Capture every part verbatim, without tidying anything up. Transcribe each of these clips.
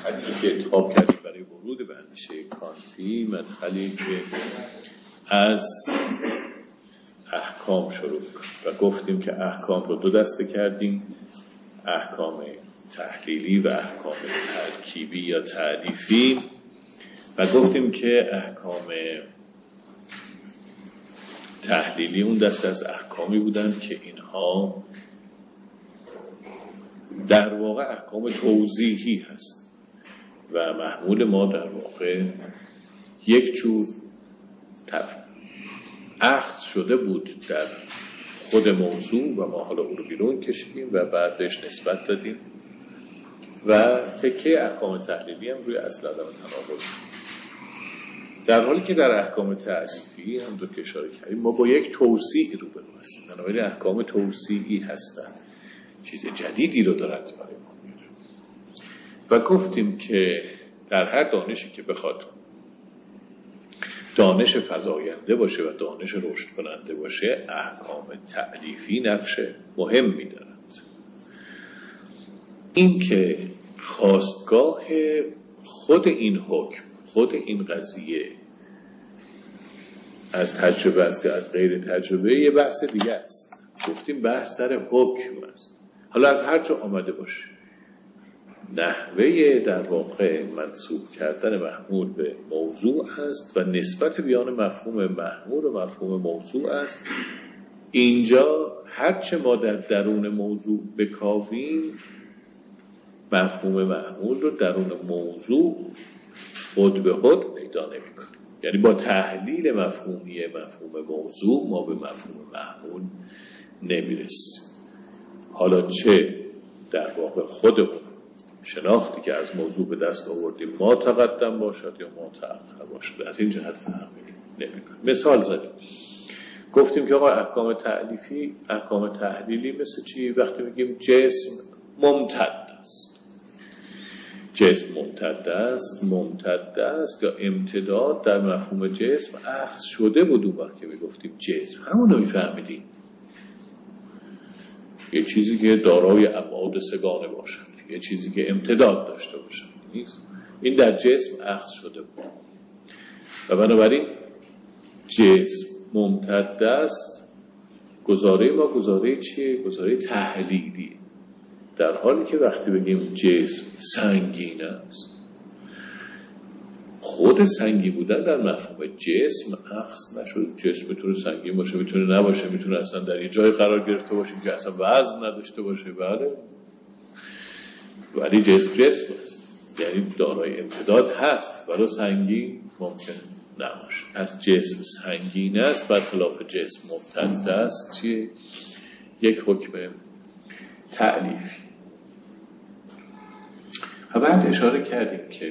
مدخلی که انتخاب کردیم برای ورود به اندیشه کانتی مدخلی که از احکام شروع کنیم و گفتیم که احکام رو دو دسته کردیم، احکام تحلیلی و احکام ترکیبی یا تعریفی، و گفتیم که احکام تحلیلی اون دسته از احکامی بودن که اینها در واقع احکام توضیحی هست و محمول ما در واقع یک جور اخذ شده بود در خود موضوع و ما حالا او رو بیرون کشیدیم و بعد بهش نسبت دادیم و تکه احکام تحلیلی هم روی اصل عدم تناقض. در حالی که در احکام تعریفی هم دو که اشاره کردیم ما با یک توسیع رو برو هستیم، بنابراین احکام توسیعی هستن، چیز جدیدی رو دارد برای ما میاره و گفتیم که در هر دانشی که بخواد دانش فزاینده باشه و دانش رشد کننده باشه احکام تعریفی نقش مهمی دارند. این که خواستگاه خود این حکم، خود این قضیه از تجربه است از غیر تجربه یه بحث دیگه است. گفتیم بحث سر حکم است، حالا از هر جا آمده باشه نحوه در واقع منسوب کردن محمول به موضوع است و نسبت بیان مفهوم محمول و مفهوم موضوع است. اینجا هرچه ما در درون موضوع بکاویم مفهوم محمول رو درون موضوع خود به خود پیدا نمی کنیم، یعنی با تحلیل مفهومی مفهوم موضوع ما به مفهوم محمول نمیرسیم. حالا چه در واقع خودمون شناختی که از موضوع به دست آوردیم ما تقدم باشد یا ما تأخر باشد، از این جهت فهمی نمی کنیم. مثال زدیم، گفتیم که آقا احکام تعلیفی احکام تحلیلی مثل چی؟ وقتی میگیم جسم ممتد است، جسم ممتد است ممتد است یا امتداد در مفهوم جسم اخذ شده بود. اون وقت که میگفتیم جسم همون رو میفهمیدیم، یه چیزی که دارای ابعاد سگانه باشد، یه چیزی که امتداد داشته باشد، نیست این در جسم اخذ شده بود و بنابراین جسم ممتد است. گزاره ما گزاره چیه؟ گزاره تحلیلی، در حالی که وقتی بگیم جسم سنگین است خود سنگین بودن در مفهوم جسم اخذ نشد. جسم میتونه سنگین باشه میتونه نباشه، میتونه اصلا در یه جای قرار گرفته باشه که اصلا وزن نداشته باشه، بله، ولی جسم جسم است، یعنی دارای امتداد هست ولی سنگین ممکن نباشه. از جسم سنگین است برخلاف جسم ممتد است چیه؟ یک حکم تعلیفی. و بعد اشاره کردیم که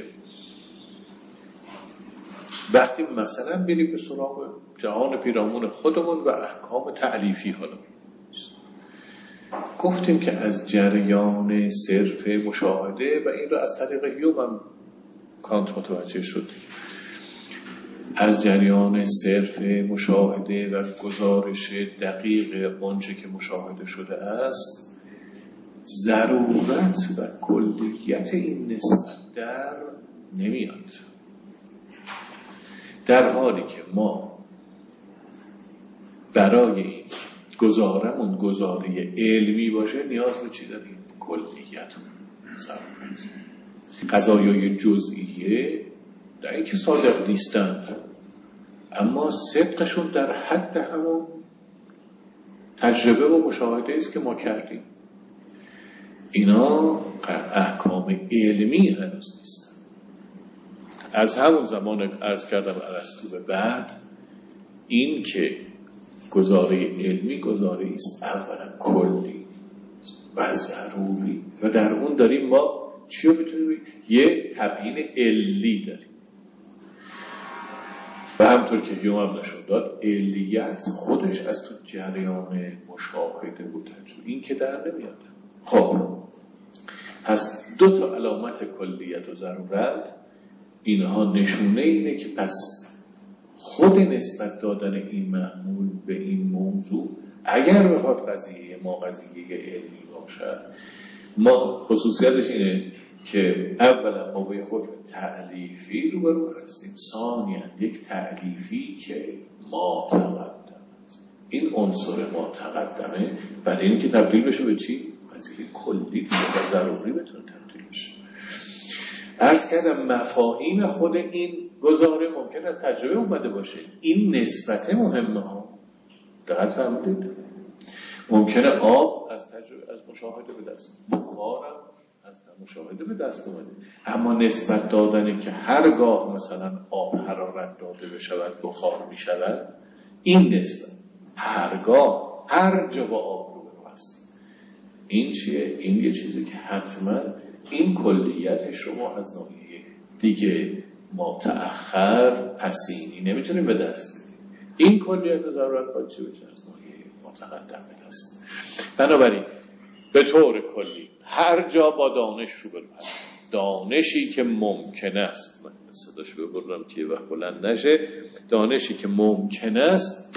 وقتی مثلا بریم به سراغ جهان پیرامون خودمون و احکام تعلیفی حالا گفتیم که از جریان صرف مشاهده و این رو از طریق هیوم هم کانت متوجه شد، از جریان صرف مشاهده و گزارش دقیق آنچه که مشاهده شده است ضرورت و کلیت این نسبت در نمیاد، در حالی که ما برای این گزارمون گزاره علمی باشه نیاز به چی داریم؟ کلیت ضرورت. قضایای جزئیه در این که صادق نیستند اما صدقشون در حد همون تجربه و مشاهده است که ما کردیم. اینا احکام علمی هنوز نیستن. از همون زمان عرض کردم ارسطو به بعد این که گزاره علمی گزاره است اولا کلی و ضروری و در اون داریم ما چی رو بتونیم یه تبیین علی داریم و همطور که هیوم هم نشون داد علیت خودش از تو جریان مشاهده بود، این که در نمیاد. خب پس دو تا علامت کلیت و ضرورت اینها نشونه اینه که پس خود نسبت دادن این محمول به این موضوع اگر بخواد قضیه ما قضیه علمی باشد ما خصوصیتش اینه که اولا ما به حکم تألیفی روبرو هستیم، ثانیا یک تألیفی که ما تقدم است. این عنصر ما تقدمه برای اینکه تبدیل بشه به چی؟ پذیری کلی دیگه و ضروری بتونه تبدیل بشه. عرض کردم مفاهیم خود این گزاره ممکن است تجربه اومده باشه. این نسبت مهمه ها. دقت فرمودید؟ ممکنه آب از تجربه از مشاهده به دست، بخارم از مشاهده به دست اومده، اما نسبت دادنی که هرگاه مثلا آب حرارت داده بشود بخار می شود، این نسبت هرگاه هر جا با آب رو برو هست. این چیه؟ این یه چیزی که حتما این کلیتش رو ما از ناحیه دیگه متأخر پسینی نمیتونیم به دست بدیم. این کلیت ضرورت باید چی بشه؟ از ناحیه متقدم به دست. بنابراین به طور کلی هر جا با دانش رو برو هست، دانشی که ممکن است، من صداش ببرم که وقت بلند نشه، دانشی که ممکن است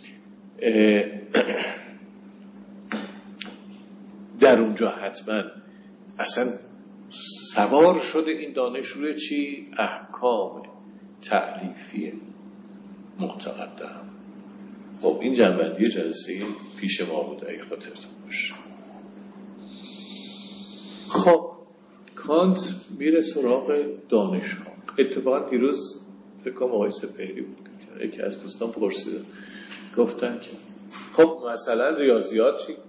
در اونجا حتما اصلا سوار شده این دانش روی چی؟ احکام تألیفی متقدم. خب این جنبندی جلسه پیش ما بود اگه خاطرتون باشه. خب کانت میره سراغ دانش ها. اتفاقا دیروز فکر کنم آقای سپهری بود که یکی از دوستان پرسیدن، گفتن که خب مثلا ریاضیات چی؟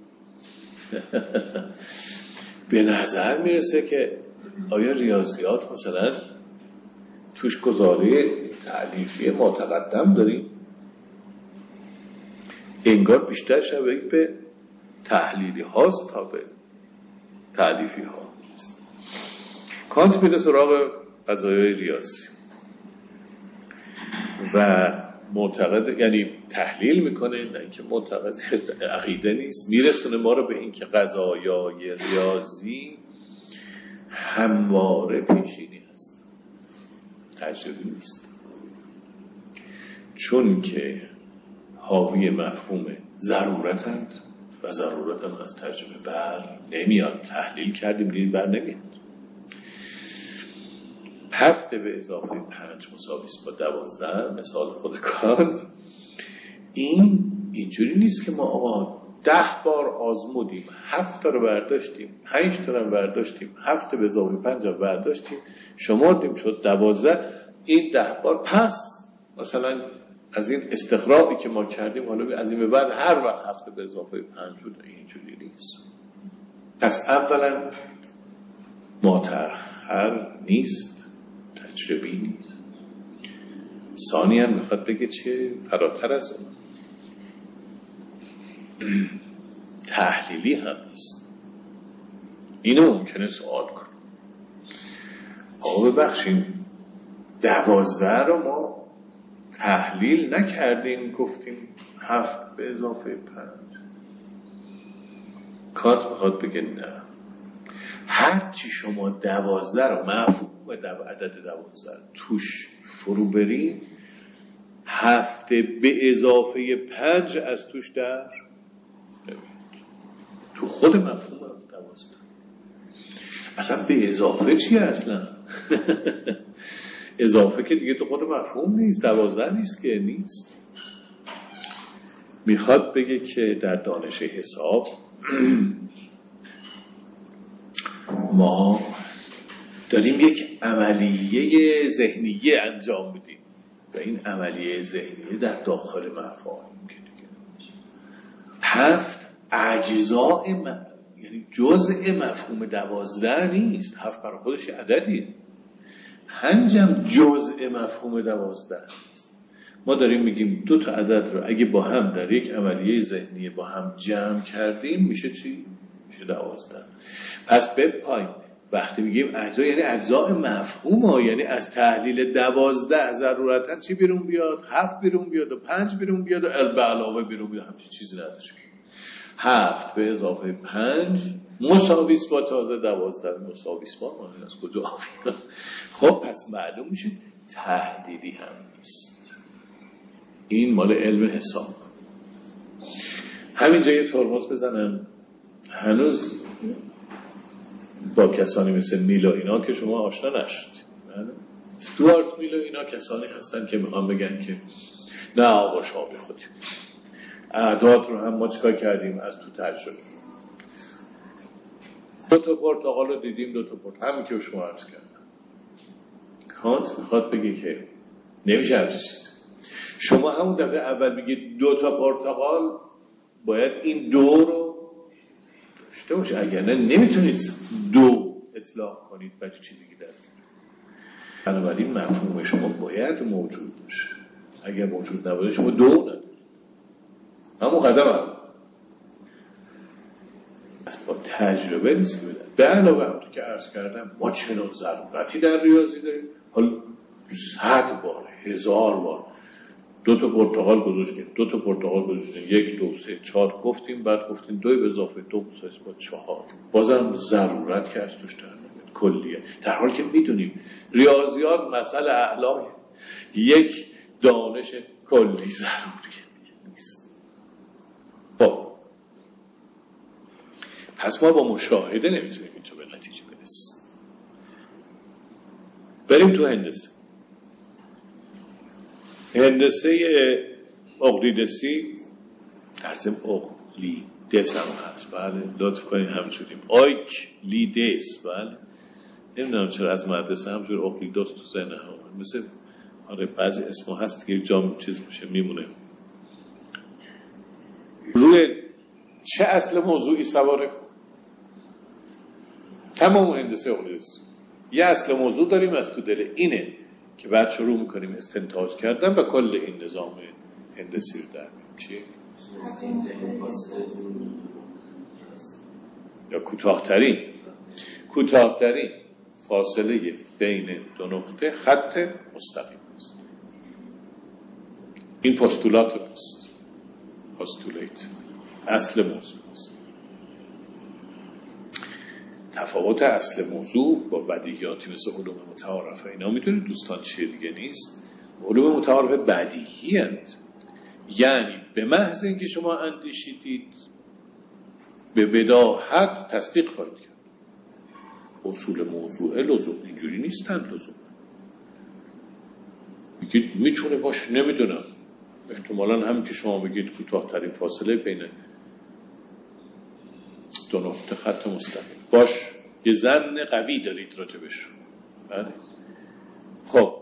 به نظر میرسه که آیا ریاضیات مثلا توش گزاره تألیفی متقدم داریم؟ انگار بیشتر شبیه به تحلیلی هاست تا به تألیفی ها. کانت میره سراغ قضایای ریاضی و معتقد، یعنی تحلیل میکنه، نه اینکه معتقد، عقیده نیست، میرسونه ما رو به این که قضایای ریاضی همواره پیشینی هست، تجربی نیست، چون که حاوی مفهوم ضرورتند و ضرورتند از تجربه بر نمیاد. تحلیل کردیم دیدیم بر نمیاد. هفت به اضافه پنج مساویست با دوازده، مثال خود کانت. این اینجوری نیست که ما آقا ده بار آزمودیم، هفت تا رو برداشتیم، پنج تا رو برداشتیم، هفت به اضافه پنج رو برداشتیم، شمردیم شد دوازده، این ده بار پس مثلا از این استقراقی که ما کردیم حالا از این به بعد هر وقت هفت به اضافه پنج بود. اینجوری نیست. پس اولا متأخر نیست، تجربی نیست. ثانیاً میخواد بگه چه فراتر از اون تحلیلی هم نیست. اینو ممکنه سوال کنم، آقا ببخشیم دوازده رو ما تحلیل نکردیم گفتیم هفت به اضافه پنج. کانت میخواد بگه نه، هرچی شما دوازده رو مفهوم دو عدد دوازده توش فرو بریم، هفت به اضافه پنج از توش در تو خود مفهوم دوازده. اصلا به اضافه چیه اصلا؟ اضافه که دیگه تو خود مفهوم نیست، دوازده نیست که نیست. میخواد بگه که در دانش حساب ما داریم یک عملیه ذهنیه انجام میدیم و این عملیه ذهنیه در داخل مفاهیم که دیگه هفت اجزاء م... یعنی جزء مفهوم دوازده نیست. هفت برای خودش عددیه، پنجم جزء مفهوم دوازده نیست. ما داریم میگیم دو تا عدد رو اگه با هم در یک عملیه ذهنی با هم جمع کردیم میشه چی؟ میشه دوازده. پس بپاییم وقتی میگیم اجزا یعنی اجزاء مفهوم ها، یعنی از تحلیل دوازده ضرورتا چی بیرون بیاد؟ هفت بیرون بیاد و پنج بیرون بیاد و ال به علاوه بیرون بیاد. همچین چیزی نداره. هفت به اضافه پنج مساویس با تازه دوازده مساویس با ما از کجا آفید؟ خب پس معلوم میشه تحلیلی هم نیست. این مال علم حساب. همینجا یه ترمز بزنم، هنوز با کسانی مثل میل و اینا که شما آشنا نشدید. استوارت میل و اینا کسانی هستن که میخوان بگن که نه آقا شما بی خودیم، اعداد رو هم ما چکار کردیم از تو تجربه. دو تا پرتقال رو دیدیم، دو تا پرتقال، همین که شما عرض کردم. کانت میخواد بگه که نمیشه همچین چیزی. شما همون دفعه اول بگید دو تا پرتقال، باید این دو رو داشته باشه، اگر نه نمیتونید دو اطلاق کنید و چیزی که در بنابراین مفهوم شما باید موجود باشه. اگر موجود نباشه شما دو ندارید. همون قدم هم از با تجربه نیست که بدن. به علاوه همونطور که عرض کردم ما چنان ضرورتی در ریاضی داریم، حالا صد بار هزار بار دو تا پرتقال گذاشتیم، دو تا پرتقال گذاشتیم، یک دو سه چهار گفتیم، بعد گفتیم دو به اضافه دو مساوی با چهار، بازم ضرورت که از توش در نمیاد کلیه، در حالی که میدونیم ریاضیات مسئله اعلام یک دانش کلی ضروری نیست. خب پس ما با مشاهده نمیتونیم اینجا به نتیجه برسیم. بریم تو هندسه. هندسه اقلیدسی در ضمن اقلیدس هم هست، بله لطف کنید همچونیم آیک لیدس، بله نمیدونم چرا از مدرسه همچون اقلیدس تو ذهن هم مثل آره بعضی اسمها هست که جام چیز میشه میمونه. روی چه اصل موضوعی سواره؟ تمام هندسه اقلیدسی یه اصل موضوع داریم از تو دل اینه که بعد شروع میکنیم استنتاج کردن و کل این نظام هندسی رو در میاریم. چیه؟ یا کوتاه‌ترین کوتاه‌ترین فاصله بین دو نقطه خط مستقیم است. این پستولات است، پستولیت اصل موضوع است. تفاوت اصل موضوع با بدیهیاتی مثل علوم متعارفه اینا میدونید دوستان چیه دیگه نیست؟ علوم متعارفه بدیهی هست، یعنی به محض اینکه شما اندیشیدید به بداهت تصدیق خواهید کرد. اصول موضوع لزوم اینجوری نیستن، لزوم بگید میتونه باشه نمیدونم، احتمالاً هم که شما بگید کوتاه‌ترین فاصله بین دو نقطه خط مستقیم باش، یه ظن قوی دارید راجبش. بله خب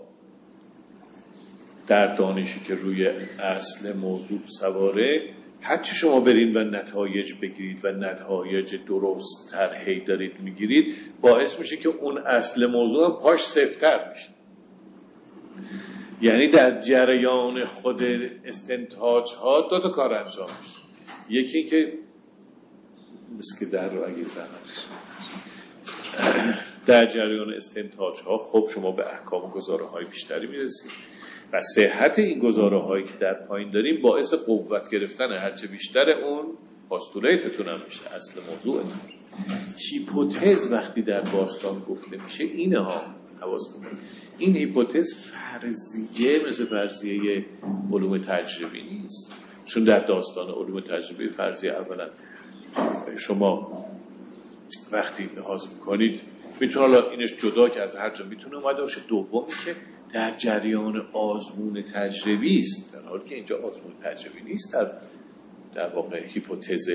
در دانشی که روی اصل موضوع سواره، هرچی شما برید و نتایج بگیرید و نتایج درست طرحی دارید میگیرید، باعث میشه که اون اصل موضوع هم پاش سفت‌تر میشه. یعنی در جریان خود استنتاج ها دو تا کار انجام میشه. یکی این که مثل که در رو اگه زحمتش در جریان استنتاج ها خب شما به احکام گزاره های بیشتری میرسید و صحت این گزاره هایی که در پایین داریم باعث قوت گرفتن هرچه بیشتر اون پاستولیتتون هم میشه، اصل موضوع. هیپوتز وقتی در باستان گفته میشه اینه ها، حواس کنید این هیپوتز فرضیه مثل فرضیه علوم تجربی نیست، چون در داستان علوم تجربی فرضیه اولا شما وقتی لحاظ میکنید میتونه حالا اینش جدا که از هر جا میتونه اومده باشه، دومی که در جریان آزمون تجربی است، در حالی که اینجا آزمون تجربی نیست، در در واقع هیپوتز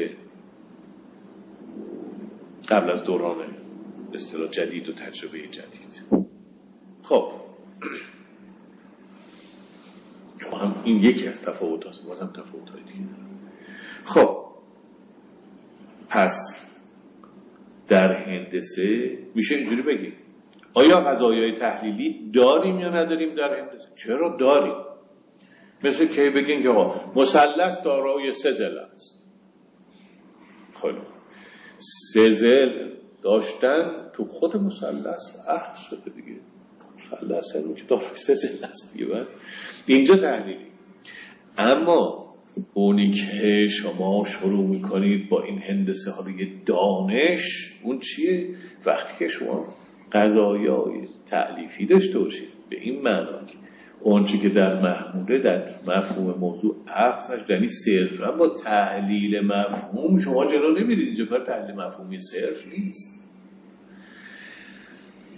قبل از دوران اصطلاح جدید و تجربه جدید. خب هم این یکی از تفاوت هست، بازم تفاوت های دیگه. خب پس در هندسه میشه اینجوری بگیم آیا قضایای تحلیلی داریم یا نداریم در هندسه؟ چرا داریم؟ مثل که بگیم که آقا مثلث دارای سه ضلع است. خب سه ضلع داشتن تو خود مثلث عهد شده دیگه، مثلث هم که دارای سه ضلع است دیگه. اینجا تحلیلی. اما اونی که شما شروع میکنید با این هندسه های دانش، اون چیه؟ وقتی که شما قضایای تألیفی داشته باشید، به این معنا که اون چی که در محموله در مفهوم موضوع عقد نشد، یعنی صرفا با تحلیل مفهوم شما جلو نمیرید. اینجا کار تحلیل مفهومی صرف نیست.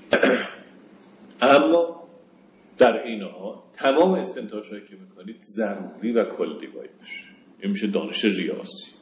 اما در این حال تمام استنتاج‌هایی که میکنید ضروری و کلی باید باشه. این میشه دانش ریاضی.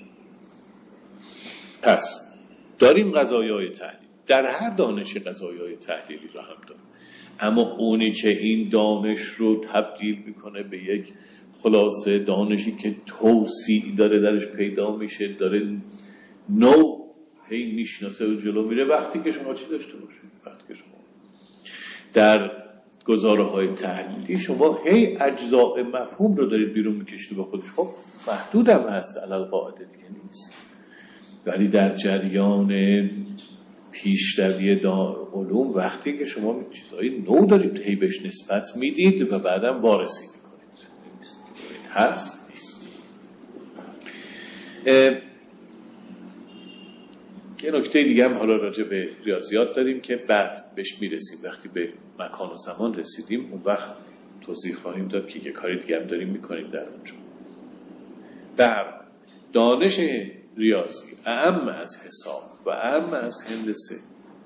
پس داریم قضایای تحلیل، در هر دانشی قضایای تحلیلی رو هم داریم، اما اونی که این دانش رو تبدیل میکنه به یک خلاصه دانشی که توسیع داره درش پیدا میشه، داره نو هی میشناسه و جلو میره، وقتی که شما چی داشته باشید، وقتی که شما در گزاره‌های تحلیلی شما هی اجزاء مفهوم رو دارید بیرون میکشید به خودش، خب محدود هم هست، علل قاعده دیگه نیست. ولی در جریان پیشروی علوم وقتی که شما چیزهای نو دارید هی بهش نسبت میدید و بعدم وارسی میکنید، هست نیست. یه نکته دیگه هم حالا راجع به ریاضیات داریم که بعد بهش میرسیم، وقتی به مکان و زمان رسیدیم اون وقت توضیح خواهیم داد که یه کاری دیگه هم داریم میکنیم در اونجا. در دانش ریاضی اعم از حساب و اعم از هندسه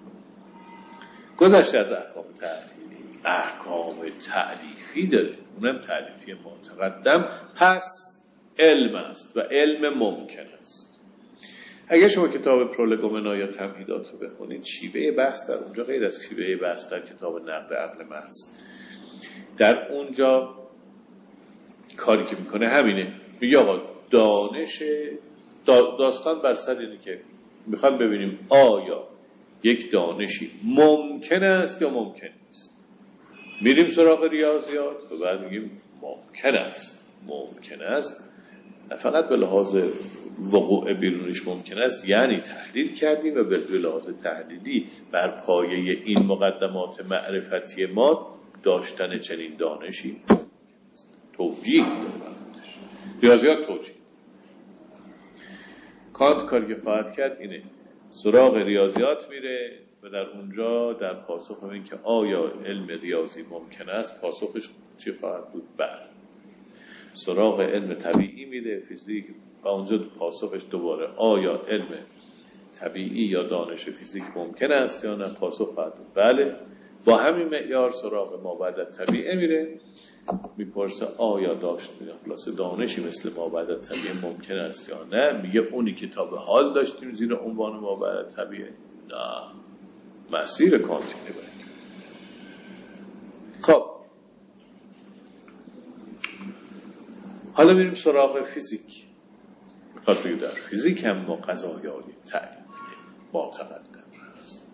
گذشته از احکام تعلیفی، احکام تعلیفی داره، اونم تعلیفی متقدم، پس علم است و علم ممکن است. اگر شما کتاب پرولگومنا یا تمهیدات رو بخونید، شیوه بحث در اونجا غیر از شیوه بحث در کتاب نقد عقل محض، در اونجا کاری که میکنه همینه، میگه آقا دانش داستان بر سر اینه که میخوام ببینیم آیا یک دانشی ممکن است یا ممکن نیست. میریم سراغ ریاضیات و بعد میگیم ممکن است. ممکن است نه فقط به لحاظ وقوع بیرونش ممکن است، یعنی تحلیل کردیم و به لحاظ تحلیلی بر پایه این مقدمات معرفتی ما داشتن چنین دانشی توجیه داره. ریاضیات توجیه. کانت کاری که خواهد کرد اینه، سراغ ریاضیات میره و در اونجا در پاسخ این که آیا علم ریاضی ممکن است، پاسخش چی خواهد بود؟ بله. سراغ علم طبیعی میره، فیزیک، و اونجا پاسخش دوباره آیا علم طبیعی یا دانش فیزیک ممکن است یا نه، پاسخ خواهد بود بله. با همین معیار سراغ ما بعد از طبیعه میره، میپرسه آیا داشت خلاصه دانشی مثل ما بعد از طبیعه ممکن است یا نه، میگه اونی که تا به حال داشتیم زیر عنوان ما بعد از طبیعه نه، مسیر کانتی نبرد. خب حالا میریم سراغ فیزیک. میخواد بگه در فیزیک هم ما قضایای تعلیمی معتقدم هست.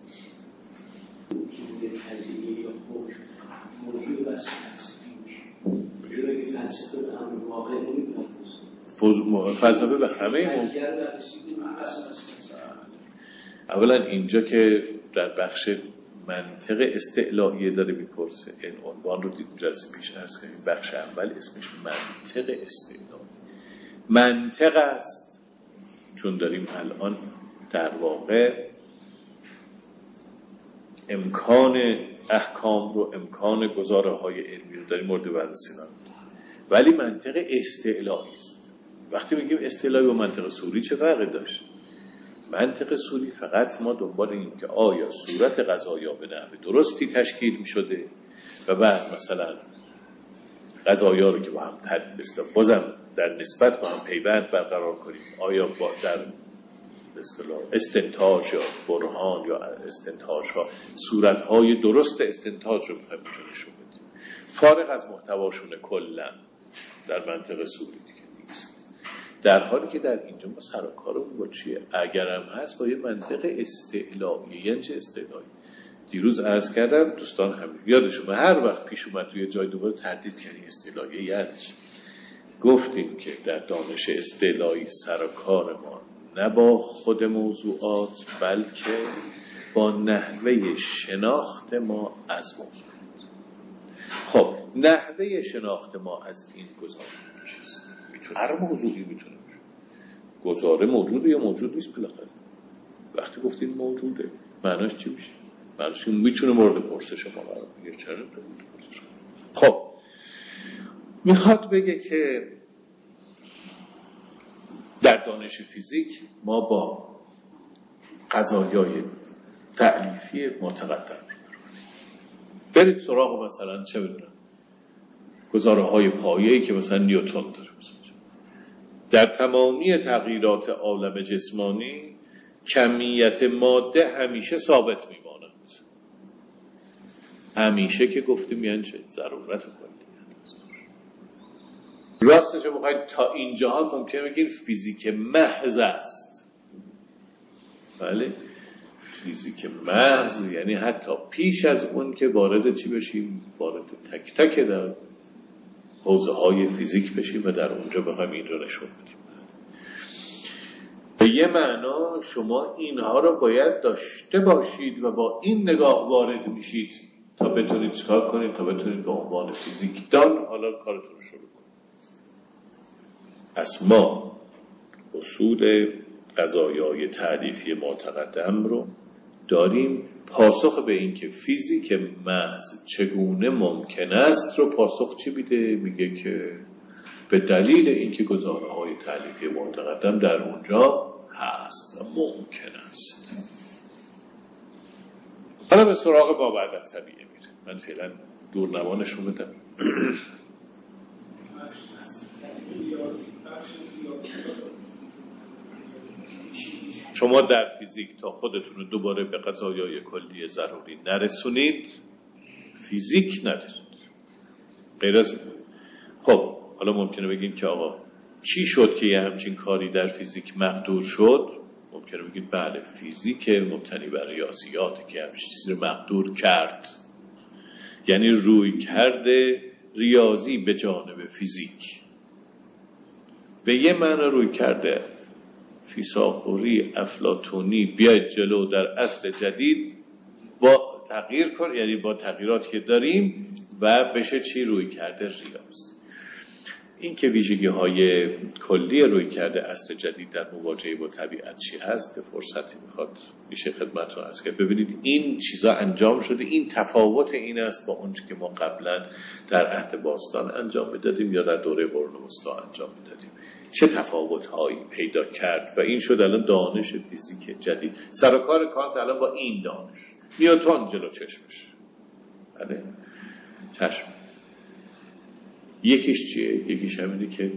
موضوع بحث فلسفی میشه، جایی که فلسفه به همه واقع نمیپردازه. فلسفه به همه اولا اینجا که در بخش منطق استعلاییه داره میپرسه، این عنوان رو دیگه جلسه پیش عرض کردیم، بخش اول اسمش منطق استعلایی منطق است، چون داریم الان در واقع امکان احکام رو، امکان گزاره های علمی رو داریم مورد بررسی می‌کنیم، ولی منطق استعلایی است. وقتی میگیم استعلایی و منطق صوری چه فرقی داشت؟ منطق صوری فقط ما دنبال این که آیا صورت قضایا به نحو درستی تشکیل می‌شده و بعد مثلا قضایا رو که با هم تحلیل بستیم بازم در نسبت با هم پیوند برقرار کنیم، آیا با در اصطلاح استنتاج یا برهان یا استنتاج ها صورت های درست استنتاج رو میخوایم نشون بدیم، فارغ از محتواشون کلا در منطق صوری دیگه نیست. در حالی که در اینجا ما سر و کارمون با چیه؟ اگرم هست با یه منطق استعلایی. یعنی چه استعلایی؟ دیروز عرض کردم دوستان همین یادشون هر وقت پیش اومد توی جای دوباره تردید کردی استعلایی یعنی گفتیم که در دانش استعلایی سر و کار ما نه با خود موضوعات بلکه با نحوه شناخت ما از موضوعات. خب نحوه شناخت ما از این گزاره چیست؟ میتونه هر موضوعی میتونه باشه. گزاره موجوده یا موجود نیست بالاخره. وقتی گفتیم موجوده معناش چی میشه؟ معناش میتونه مورد پرسش ما قرار بگیره. چرا مورد پرسش؟ خب میخواد بگه که در دانش فیزیک ما با قضایای تعلیفی متقدم برید سراغ مثلا چه بدونم گزاره های پایه‌ای که مثلا نیوتن داره. در تمامی تغییرات عالم جسمانی کمیت ماده همیشه ثابت میماند. همیشه که گفتیم یعنی چه؟ ضرورت کلیت. راستش رو بخواید تا اینجا ممکنه بگید فیزیک محض است. بله، فیزیک محض یعنی حتی پیش از اون که وارد چی بشیم، وارد تک تک در حوزه های فیزیک بشیم و در اونجا بخوایم این رو نشون بدیم. به یه معنا شما اینها رو باید داشته باشید و با این نگاه وارد میشید تا بتونید چکار کنید، تا بتونید به عنوان فیزیکدان حالا کارتون رو شروع کنید. پس ما اصول قضایای تعریفی متقدم رو داریم. پاسخ به این که فیزیک محض چگونه ممکن است رو پاسخ چی میده؟ میگه که به دلیل اینکه گزاره های تعریفی متقدم در اونجا هست و ممکن است. حالا به سراغ با بعد از طبیعه میره. من فعلا دورنمانش رو بدم. شما در فیزیک تا خودتون رو دوباره به قضایای کلی ضروری نرسونید فیزیک ندارید. غیر از خب حالا ممکنه بگین که آقا چی شد که یه همچین کاری در فیزیک مقدور شد؟ ممکنه بگید بله فیزیک مبتنی بر ریاضیاتی که همچین چیزی رو مقدور کرد. یعنی روی کرده ریاضی به جانب فیزیک به یه معنی روی کرده فیثاغوری افلاطونی بیاید جلو در عصر جدید با تغییر کن، یعنی با تغییراتی که داریم و بشه چی روی کرده ریاضی. این که ویژگی های کلی روی کرده عصر جدید در مواجهه با طبیعت چی هست فرصتی میخواد میشه خدمتتون عرض کرد. ببینید این چیزا انجام شده، این تفاوت این است با اون که ما قبلا در عهد باستان انجام میدادیم یا در دوره قرون وسطا انجام میدادیم. چه تفاوت هایی پیدا کرد و این شد الان دانش فیزیک جدید. سر و کار کانت الان با این دانش. نیوتن جلو چشمش. بله چشم. یکیش چیه؟ یکیش همینه که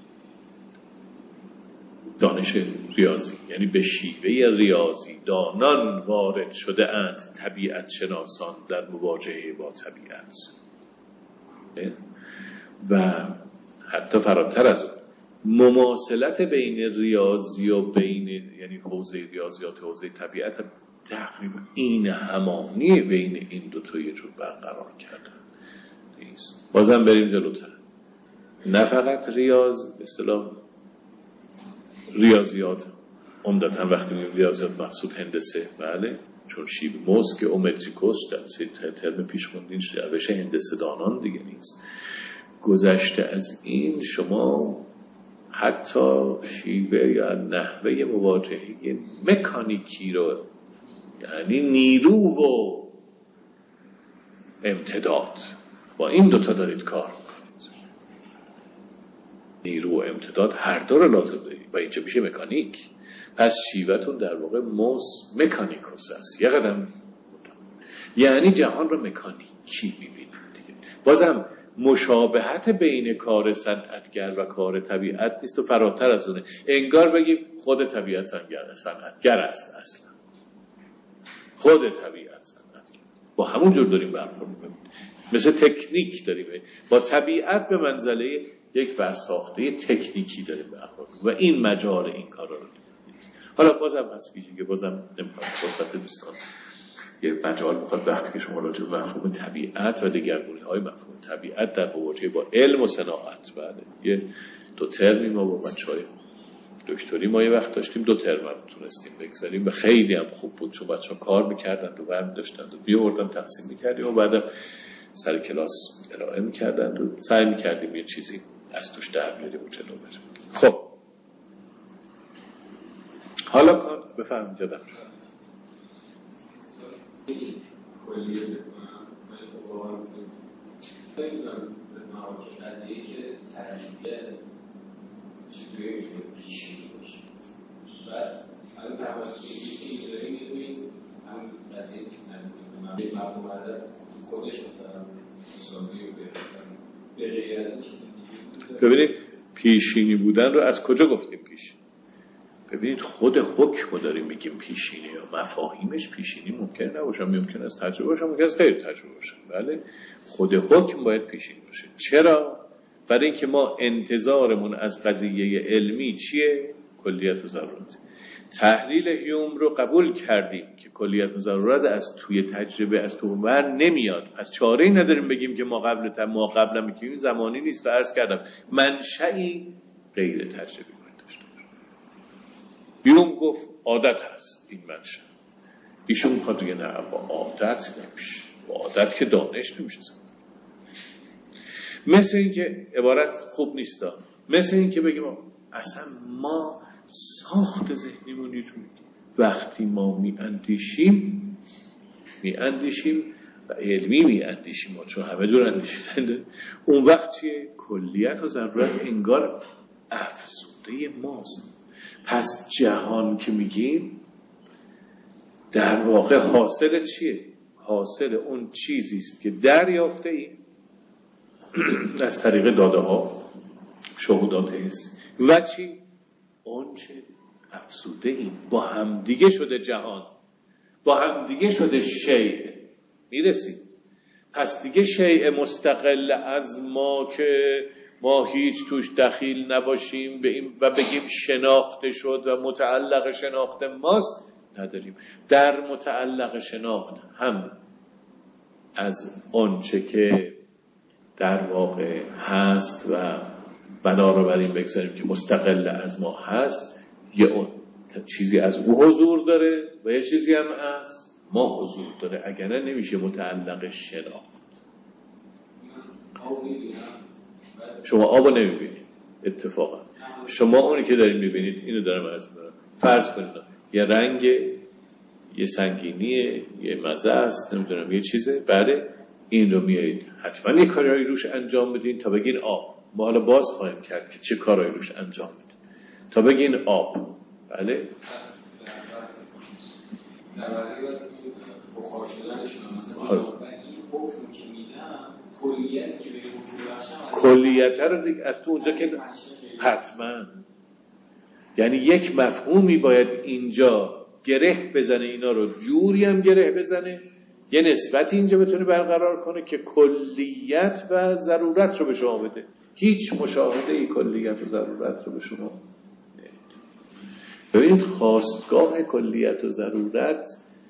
دانش ریاضی، یعنی به شیوه ریاضی دانان وارد شده اند طبیعت شناسان در مواجهه با طبیعت و حتی فراتر از اون مماثلت بین ریاضی و بین یعنی حوزه ریاضیات و حوزه طبیعت تقریبا این همانی بین این دو تا یه جور برقرار کردن. بازم بریم جلوتر. نه فقط ریاض به اصطلاح ریاضیات عمدتاً وقتی میگیم ریاضیات مقصود هندسه، بله، چون شیب موس که اومتریکوس در ترم پیش خوندین روش هندسه دانان دیگه نیست. گذشته از این شما حتی شیوه یا نحوه مواجهه مکانیکی رو یعنی نیرو و امتداد با این دوتا دارید کار میکنید. نیرو و امتداد هر دو رو لازم دارید و اینجا میشه مکانیک. پس شیوهتون در واقع موس مکانیکوس است. یه قدم یعنی جهان رو مکانیکی میبینید دیگه. بازم مشابهت بین کار صنعتگر و کار طبیعت نیست و فراتر از اونه. انگار بگیم خود طبیعت صنعتگر است. اصلا خود طبیعت صنعتگر با همون جور داریم برخورد می‌کنیم. مثل تکنیک داریم با طبیعت به منزله یک برساخته تکنیکی داریم برخورد و این مجال این کارا رو نیست. حالا بازم از فیزیک بازم نمی‌خوام فرصت دوستان یه مجال میخواد وقتی که شما راجع به مفهوم طبیعت و دگرگونی‌های مفهوم طبیعت در مواجهه با علم و صناعت بعد یه دو ترمی ما با بچه‌های دکتری ما یه وقت داشتیم دو ترم هم تونستیم بگذاریم و خیلی هم خوب بود چون بچه‌ها کار می‌کردن و برمی داشتن و می‌آوردن تقسیم می‌کردیم و بعدم سر کلاس ارائه می‌کردن و سعی می‌کردیم یه چیزی از توش در بیاریم و جلو بریم. خب حالا کار بفرمایید جدا کلیه بکنم من باور میکنم نمیدونم قضیه که تعریفه چطوری میتونه پیشی باشه و همین توانستی که این داریم میدونیم همین قضیه که نمیدونم یک مفهوم عدد خودش مثلا مساوی به غیر از این چیزی دیگه. ببینید پیشینی بودن رو از کجا گفتیم پیشینی؟ ببینید خود حکم رو داریم میگیم پیشینی، یا مفاهیمش پیشینی ممکن نباشه، ممکن است تجربه باشه، ممکن است غیر تجربه باشه. بله خود حکم باید پیشینی باشه. چرا؟ برای اینکه ما انتظارمون از قضیه علمی چیه؟ کلیت و ضرورت. تحلیل هیوم رو قبول کردیم که کلیت و ضرورت از توی تجربه از تو بر نمیاد، پس چاره‌ای نداریم بگیم که ما قبل تا ما قبلا میگیم زمانی نیست. و عرض کردم منشئی غیر تجربی باید داشته باشه. هیوم گفت عادت هست این منشأ، ایشون میخواد بگه نه با عادت نمیشه، با عادت که دانش نمیشه. مثل این که عبارت خوب نیستا، مثل این که بگیم اصلا ما ساخت ذهنیمونی تو وقتی ما می اندیشیم می اندیشیم و علمی می اندیشیم، ما چون همه جور اندیشیدنده، اون وقت چیه؟ کلیت و ضرورت انگار افزوده ماست. پس جهان که میگیم در واقع حاصل چیه؟ حاصل اون چیزی است که دریافته ایم از طریق داده ها، شهودات حس و چی؟ اون چه افزوده ایم، با هم دیگه شده جهان، با هم دیگه شده شیء. میرسیم پس دیگه شیء مستقل از ما که ما هیچ توش دخیل نباشیم به این و بگیم شناخته شد و متعلق شناخت ماست نداریم. در متعلق شناخت هم از اون چه که در واقع هست و بنابراین بگذاریم که مستقل از ما هست، یه اون چیزی از او حضور داره و یه چیزی هم از ما حضور داره، اگر نه نمیشه متعلق شناخت. شما آب رو نمیبینید اتفاقا، شما اونی که دارید میبینید اینو دارم عرض میکنم، فرض کنید یه رنگ، یه سنگینیه، یه مزه است، نمیدونم یه چیزه، بعد این رو میایید حتما یه کاری روش انجام بدین تا بگین آب. ما حالا باز خواهیم کرد که چه کارایی روش انجام بدین تا بگین آب. بله در واقع بخار شدنش مثلا این حکم که میدم کلیتی که به حضور بخشم کلیت رو دیگه از تو اونجا که حتما، یعنی یک مفهومی باید اینجا گره بزنه، اینا رو جوری هم گره بزنه، یه نسبتی اینجا بتونه برقرار کنه که کلیت و ضرورت رو به شما بده. هیچ مشاهده ای کلیت و ضرورت رو به شما نمیده. ببینید خواستگاه کلیت و ضرورت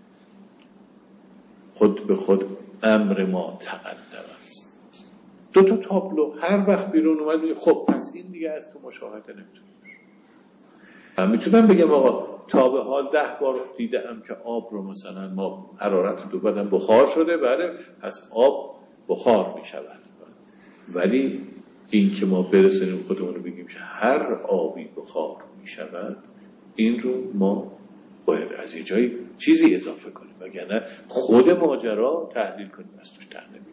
خود به خود امر ما تقدم است. دو تا تابلو هر وقت بیرون اومد میگه خب پس این دیگه از تو مشاهده نمیتونه. من میتونم بگم آقا تا به حال ده بار دیدم که آب رو مثلا ما حرارت دو بدن بخار شده، بله پس آب بخار میشود، ولی این که ما برسونیم خودمون رو بگیم که هر آبی بخار میشود، این رو ما باید از یه جایی چیزی اضافه کنیم، وگرنه خود ماجرا تحلیل کنیم از توش در نمیاد.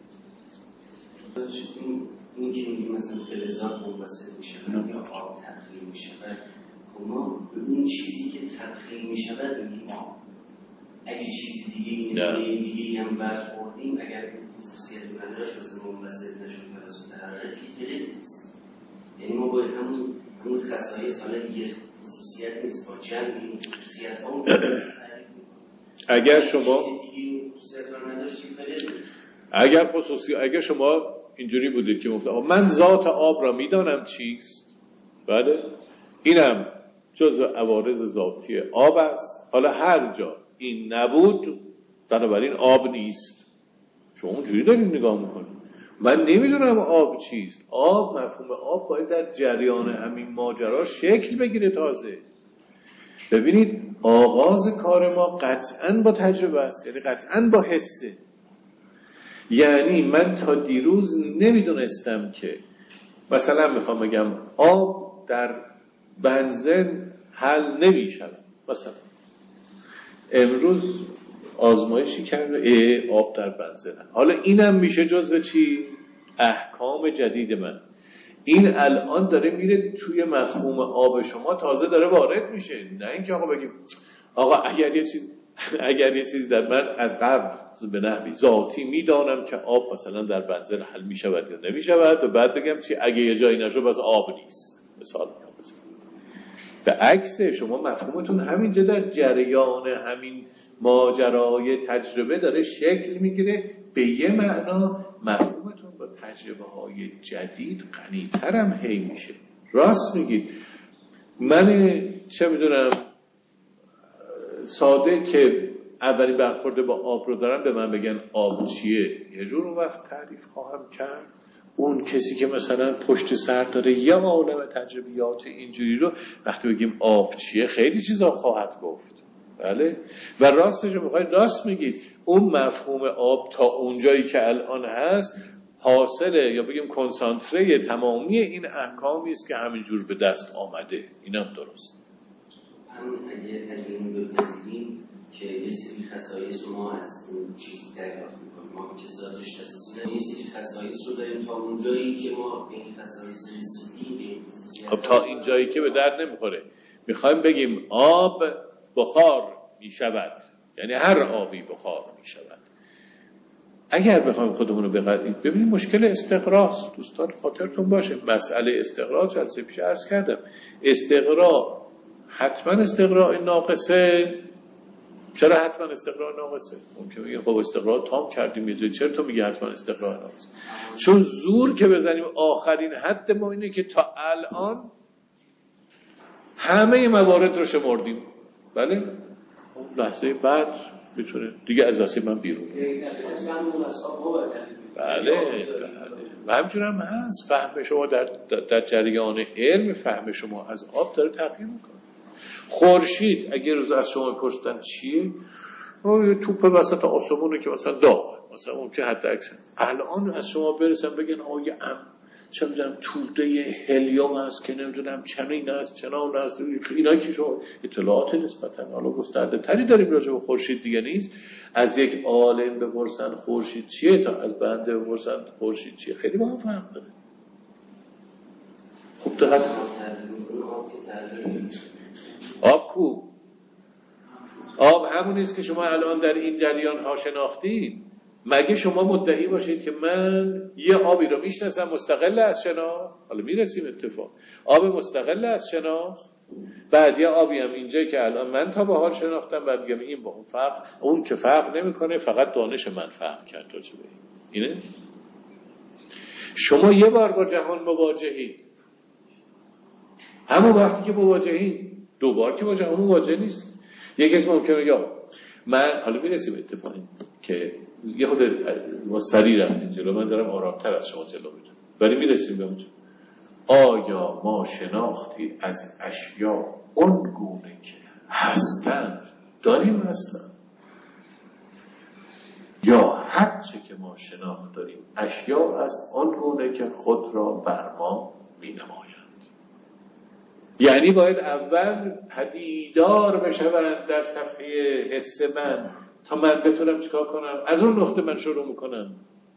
این که میگیم مثلا فلزات منبسط میشود یا آب تبخیر میشود، ما به اون چیزی که تبخیر میشود میگیم آب. اگه چیزی دیگه این دیگه هم برخوردیم، اگر این خصوصیت نداشت مثلا منبسط نشد توسط حرارت که فلز نیست. یعنی ما باید همون همون خصایص، حالا یه خصوصیت نیست، با جمع این خصوصیت ها اون اگر شما خصوصیت ها نداشتیم فلز نیست. اگر خصوصی اگر شما اینجوری بودید که گفتم من ذات آب را میدانم چیست، بله اینم جزء عوارض ذاتی آب است، حالا هر جا این نبود بنابراین آب نیست. شما اونجوری دارید نگاه میکنید. من نمیدونم آب چیست. آب، مفهوم آب باید در جریان همین ماجرا شکل بگیره تازه. ببینید آغاز کار ما قطعاً با تجربه است، یعنی قطعاً با حسه. یعنی من تا دیروز نمیدونستم که مثلا میخوام بگم آب در بنزین حل نمیشود، مثلا امروز آزمایشی کرده ای آب در بنزین، حالا اینم میشه جزو چی؟ احکام جدید من. این الان داره میره توی مفهوم آب شما، تازه داره وارد میشه. نه اینکه آقا بگیم آقا اگر یه چیز اگر یه چیزی در من از قبل به نحوی ذاتی میدانم که آب مثلا در بنزل حل میشود یا نمیشود و بعد بگم چی اگه یه جایی نشد بس آب نیست، مثال میگم. به عکس شما مفهومتون همینجا در جریان همین ماجرای تجربه داره شکل میگیره، به یه معنا مفهومتون با تجربه های جدید غنی‌ترم هی میشه. راست میگید. من چه میدونم ساده که اولی برخورده با آب رو دارم به من بگن آب چیه، یه جور اون وقت تعریف خواهم کرد. اون کسی که مثلا پشت سر داره یه عالم تجربیات اینجوری رو وقتی بگیم آب چیه خیلی چیزا خواهد گفت. بله و راستش رو میخواید راست میگید. اون مفهوم آب تا اونجایی که الان هست حاصله یا بگیم کنسانتره تمامی این احکامی است که همینجور به دست آمده. اینم درست. همون اگه اگه این بپذیریم که یه سری خصایص ما از اون چیزی دریافت میکنیم، ما که ذاتش هستیم، یه سری خصایص رو داریم تا اون جایی که ما به این خصایص رسیدیم، به این خصوصیت. خب تا این جایی که به درد نمیخوره. میخوایم بگیم آب بخار میشود، یعنی هر آبی بخار میشود. اگر بخوایم خودمون رو بقدیم ببینیم مشکل استقراست. دوستان خاطرتون باشه مسئله استقرا جلسه پیش عرض کردم. استقرا حتما استقرا ناقصه. چرا حتما استقرا ناقصه؟ ممکن میگه خب استقرا تام کردیم یه جایی، چرا تو میگی حتما استقرا ناقصه؟ چون زور که بزنیم آخرین حد ما اینه که تا الان همه موارد رو شمردیم. بله اون لحظه بعد میتونه دیگه از دست من بیرون. بله بله و همچنین هم هست. فهم شما در در جریان علم فهم شما از آب داره تغییر میکنه. خورشید اگه روز از شما پرسیدن چیه، یه توپ وسط آسمونه که مثلا داغ، مثلا اون که حد اکثر الان از شما برسن بگن آقا یه ام چه میدونم توده هلیوم هست که نمیدونم چنین هست چنان هست، اینا که شما اطلاعات نسبتا حالا گسترده تری داریم راجع به خورشید دیگه نیست. از یک عالم بپرسن خورشید چیه تا از بنده بپرسن خورشید چیه خیلی با هم فرق داره. خب دقت آب کو؟ آب همونیست که شما الان در این جریان ها شناختید. مگه شما مدعی باشید که من یه آبی رو میشناسم مستقل از شناخت، حالا میرسیم اتفاق آب مستقل از شناخت، بعد یه آبی هم اینجایی که الان من تا به حال شناختم بعد میگم این با اون فرق، اون که فرق نمیکنه فقط دانش من فرق کرد راجع به این. اینه شما یه بار با جهان مواجهید، همون وقتی که مواجهید، دو بار که با جهان مواجه نیست. یک کسی ممکنه یا من حالا میرسیم اتفاقی که یه خود با سری رفتیم جلو، من دارم آرامتر از شما جلو میدونم ولی میرسیم به اونجا. آیا ما شناختی از اشیا اون گونه که هستند داریم اصلا، یا هر چه که ما شناخت داریم اشیا است اون گونه که خود را بر ما می نمایند؟ یعنی باید اول پدیدار بشوند در صفحه حس من تا من بتونم چیکار کنم؟ از اون نقطه من شروع میکنم.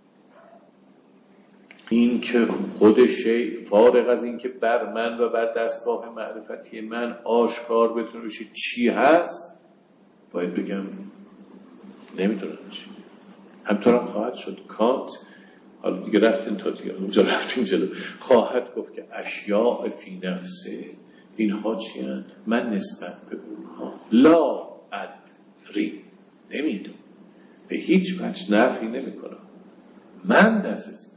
این که خود شیء فارغ از این که بر من و بر دستگاه معرفتی من آشکار بتونه بشه چی هست، باید بگم نمیتونم چی. همطورم خواهد شد کانت، حالا دیگه رفتین تا دیگه اونجا رفتین جلو، خواهد گفت که اشیاء فی نفسه اینها چی هست؟ من نسبت به اونها لا ادری نمیدونم، به هیچ وجه نفی نمی کنم. من دست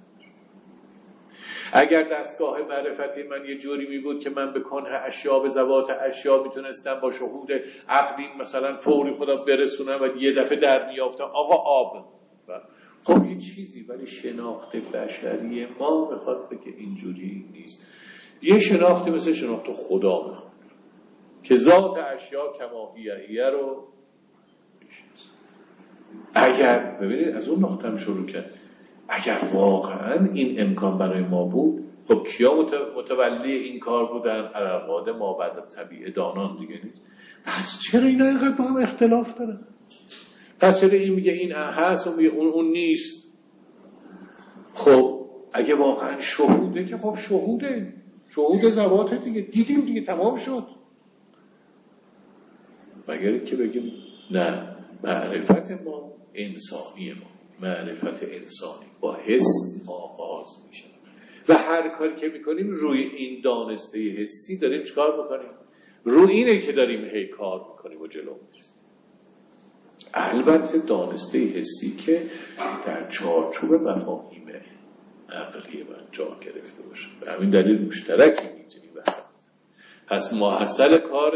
اگر دستگاه معرفتی من یه جوری می بود که من به کنه اشیا به ذوات اشیا میتونستم با شهود عقلی مثلا فوری خدا برسونم و یه دفعه در میافتم آقا آب، خب یه چیزی، ولی شناخت بشری ما میخواد بگه اینجوری نیست. یه شناختی مثل شناخت خدا میخواد که ذات اشیا کماهیه رو بشناسه. اگر ببینید از اون نقطه هم شروع کرد، اگر واقعا این امکان برای ما بود، خب کیا متولی این کار بودن؟ عرقاده ما بعد طبیعه دانان دیگه نیست. پس چرا اینا اینقدر با هم اختلاف دارن؟ پس چرا این میگه این هست و میگه اون اون نیست؟ خب اگه واقعا شهوده که خب شهوده، شهود ذوات دیگه، دیدیم دیگه تمام شد. مگر که بگیم نه، معرفت ما انسانی، ما معرفت انسانی با حس آغاز میشه و هر کاری که میکنیم روی این دانسته حسی داریم چیکار میکنیم؟ روی اینه که داریم هی کار میکنیم و جلو میریم. البته دانسته حسی که در چارچوب مفاهیم عقلی من جا گرفته باشه، به همین دلیل مشترکی میتونیم بحث. پس ماحصل کار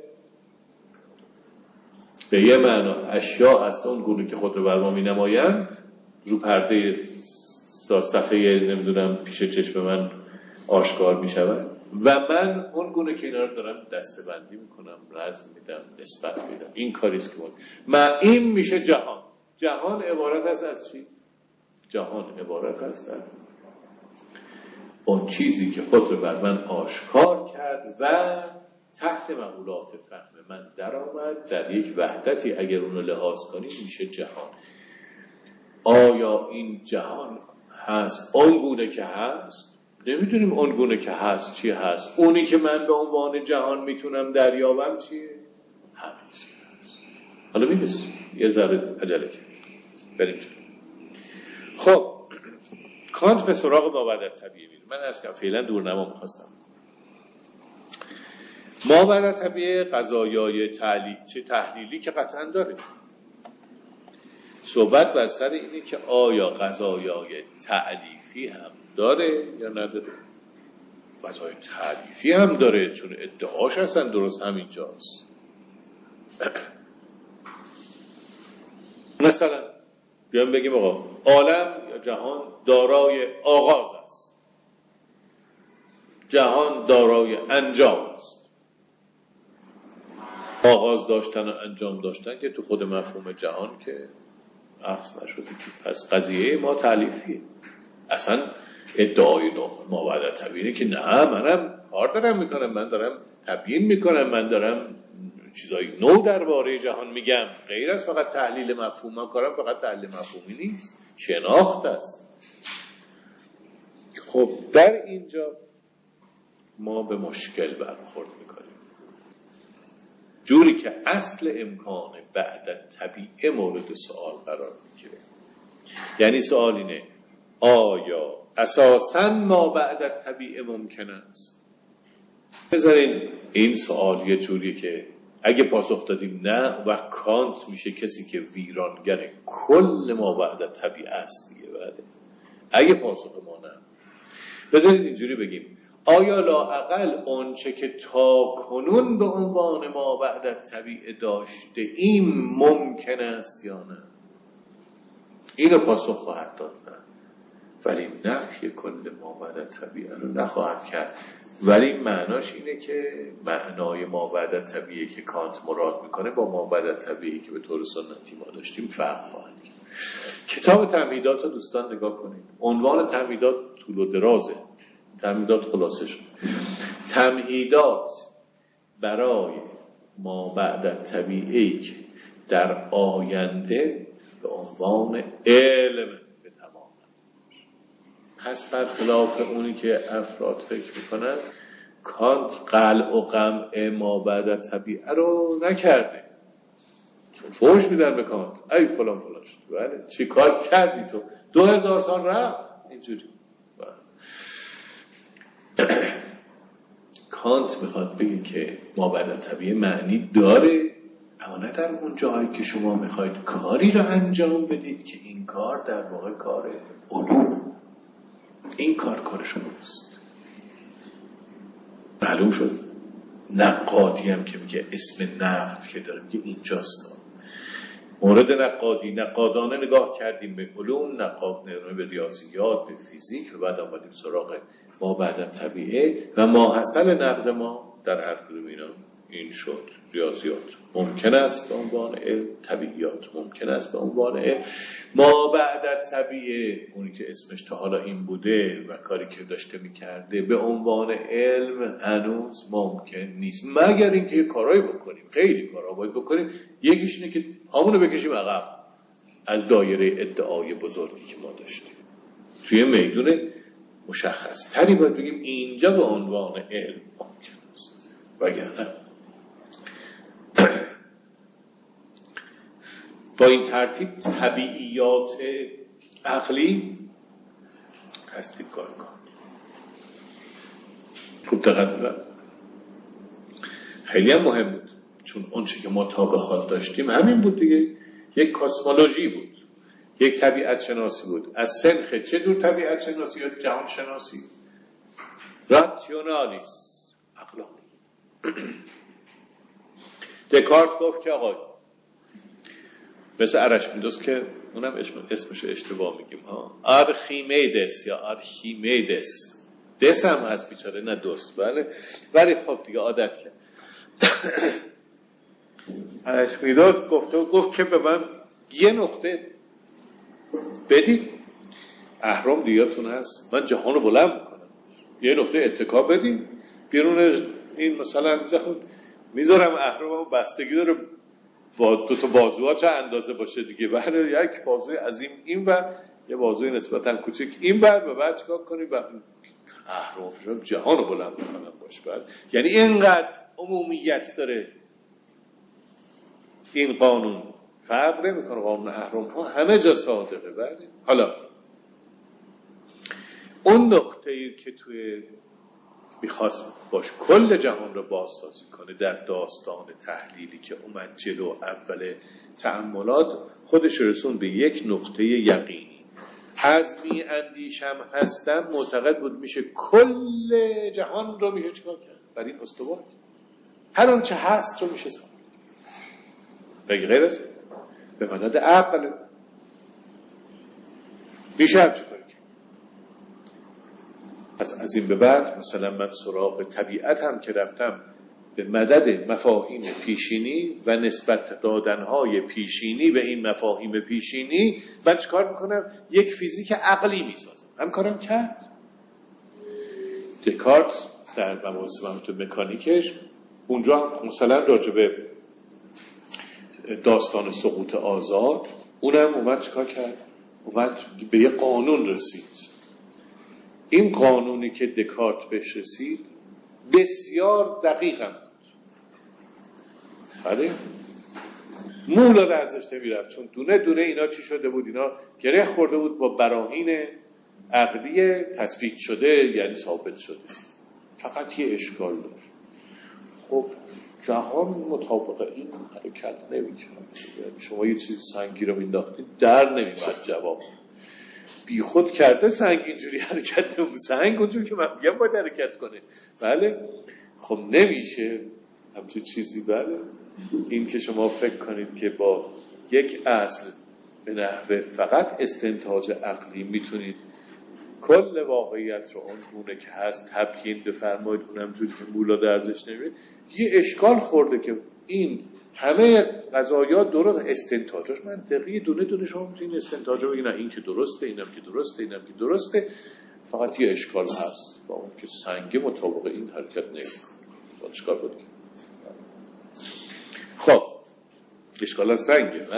به یه معنا اشیاء هست اون گونه که خود رو بر ما می نمایند، رو پرده صفحه نمیدونم پیش چشم من آشکار می شود و من اون گونه که اینا رو دارم دسته بندی می کنم، رزم میدم، نسبت میدم. این کاریست که من این میشه جهان. جهان عبارت است از چی؟ جهان عبارت است از اون چیزی که خود رو بر من آشکار کرد و تحت مقولات فهم من در آمد، در یک وحدتی اگر اونو لحاظ کنیم میشه جهان. آیا این جهان هست اون گونه که هست؟ نمیدونیم اون گونه که هست چی هست. اونی که من به عنوان جهان میتونم دریابم چیه؟ همین هست. حالا میرسیم، یه ذره عجله کنیم بریم. خب کانت به سراغ ماوحدت طبیعه میره. من از که فعلا دورنما میخواستم. ماوحدت طبیعه قضایای تعلیل چه تحلیلی که قطعا داره. صحبت بر سر اینه که آیا قضایای تعلیفی هم داره یا نداره. قضایای تعلیفی هم داره، چون ادعاش هستن درست همینجاست. مثلا بیایم بگیم آقا عالم یا جهان دارای آغاز است، جهان دارای انجام است. آغاز داشتن و انجام داشتن که تو خود مفهوم جهان که اخذ نشده که پس قضیه ما تعلیفیه. اصلا ادعای ماوحدت طبیعه که نه منم کار دارم میکنم، من دارم تبیین میکنم، من دارم چیزای نو درباره جهان میگم، غیر از فقط تحلیل مفهوم. من کارم فقط تحلیل مفهومی نیست، شناخت است. خب در اینجا ما به مشکل برخورد میکنیم، جوری که اصل امکان وحدت طبیعه مورد سوال قرار میگیره. یعنی سوال اینه آیا اساساً ما وحدت طبیعه ممکن است؟ بذارین این سوال یه جوریه که اگه پاسخ دادیم نه، و کانت میشه کسی که ویرانگر کل ما وحدت طبیعه است دیگه. بله اگه پاسخ ما نه، بذارید اینجوری بگیم آیا لااقل اونچه که تا کنون به عنوان ما وحدت طبیعه داشته ایم ممکن است یا نه؟ اینو پاسخ خواهد داد نه، ولی نفی کل ما وحدت طبیعه رو نخواهد کرد. ولی معناش اینه که معنای ما وحدت طبیعه که کانت مراد میکنه با ما وحدت طبیعه که به طور سنتی ما داشتیم فرق خواهد کرد. کتاب تمهیدات رو دوستان نگاه کنید. عنوان تمهیدات طول و درازه، تمهیدات خلاصه شد. تمهیدات برای ما وحدت طبیعه که در آینده به عنوان علم به تمام. پس برخلاف اونی که افراد فکر میکنن، کانت قلع و قمع ما وحدت طبیعه رو نکرده. چون فوش میدن به کانت ای فلان فلان شد. بله چی کار کردی تو؟ دو هزار سال رفت اینجوری. کانت میخواد بگه که ما وحدت طبیعه معنی داره، اما نه در اون جایی که شما میخواید کاری رو انجام بدید که این کار در واقع کار علوم. این کار کار شماست. معلوم شد؟ نقادی هم که میگه اسم نقد که داره میگه اینجاست. مورد نقادی نقادانه نگاه کردیم به علوم، نقادانه به ریاضیات، به فیزیک و بعد آمدیم سراغ ما وحدت طبیعه و ماحصل نقد ما در هر کدوم اینا این شد. ریاضیات ممکن است به عنوان علم، طبیعیات ممکن است به عنوان علم. ما وحدت طبیعه اونی که اسمش تا حالا این بوده و کاری که داشته میکرده به عنوان علم هنوز ممکن نیست، مگر اینکه یه کارایی بکنیم. خیلی کارا باید بکنیم. یکیش اینه که همونو بکشیم عقب از دایره ادعای بزرگی که ما داشتیم. توی میدون مشخص تری باید بگیم اینجا به عنوان علم ممکن است، وگرنه با این ترتیب طبیعیات عقلی هستید کار کن. خوب دقت بکنید. خیلی هم مهم بود، چون اون چی که ما تا به حال داشتیم همین بود دیگه، یک کاسمولوژی بود، یک طبیعت شناسی بود. از سنخ چه دور طبیعت شناسی یا جهان شناسی؟ راتیونالیس، عقلانی. دکارت گفت که آقای مثل ارشمیدس که اونم اسمش اشتباه میگیم ها، آرخیمیدس یا آرخیمیدس، دس هم هست بیچاره نه دوست، بله، ولی خب دیگه عادت کرد. ارشمیدس گفت گفت که به من یه نقطه بدید، اهرام دیگه‌تون هست، من جهان رو بلند میکنم، یه نقطه اتکا بدید بیرون این مثلا میذارم اهرامو، بستگی داره با دو تا بازوها چه اندازه باشه دیگه، بله یک بازوی عظیم این بر، یه بازوی نسبتا کوچک این بر، و بعد چیکار کنیم؟ بعد اهرام جهان رو بلند میکنم باشه، بله. یعنی اینقدر عمومیت داره این قانون، فرق نمیکنه قانون اهرام ها همه جا صادقه، بله. حالا اون نقطه‌ای که توی میخواست باش کل جهان رو بازسازی کنه در داستان تحلیلی که اومد جلو اول تأملات، خودش رسون به یک نقطه یقینی. از می اندیشم هستم معتقد بود میشه کل جهان رو میشه چکار کرد بر این استوار، هر آنچه هست رو میشه ساخت. بگی غیر از به مدد عقل میشه هم چکار کرد. پس از این به بعد مثلا من سراغ طبیعت هم که رفتم به مدد مفاهیم پیشینی و نسبت دادنهای پیشینی به این مفاهیم پیشینی، من چکار میکنم؟ یک فیزیک عقلی میسازم. هم کارم کرد. دکارت در مباحث مکانیکش اونجا مثلا راجع به داستان سقوط آزاد، اونم اومد چکار کرد؟ اومد به یه قانون رسید. این قانونی که دکارت بهش رسید بسیار دقیق هم بود، بله، مولا درزش نمیرفت، چون دونه دونه اینا چی شده بود؟ اینا گره خورده بود با براهین عقلی تثبیت شده، یعنی ثابت شده. فقط یه اشکال داشت. خب جهان مطابق این حرکت نمی‌کرد. یعنی شما یه چیز سنگی رو مینداختید در نمی‌اومد جواب. بی خود کرده سنگ اینجوری حرکت نمی‌کنه. سنگ اونجوری که من میگم باید حرکت کنه. بله؟ خب نمیشه همچین چیزی. بله؟ این که شما فکر کنید که با یک اصل به نحوه فقط استنتاج عقلی میتونید کل واقعیت رو اون گونه که هست تبیین بفرمایید، اونم جوری که مولا درزش نمیره، یه اشکال خورده که این همه قضایا درست استنتاجش منطقی، دونه دونه شما میتونید استنتاجا بگید، نه این که درسته، اینم که درسته، اینم که درسته، فقط یه اشکال هست با اون که سنگ مطابق این حرکت نمیکنه. اشکال بود. خب اشکال از سنگه.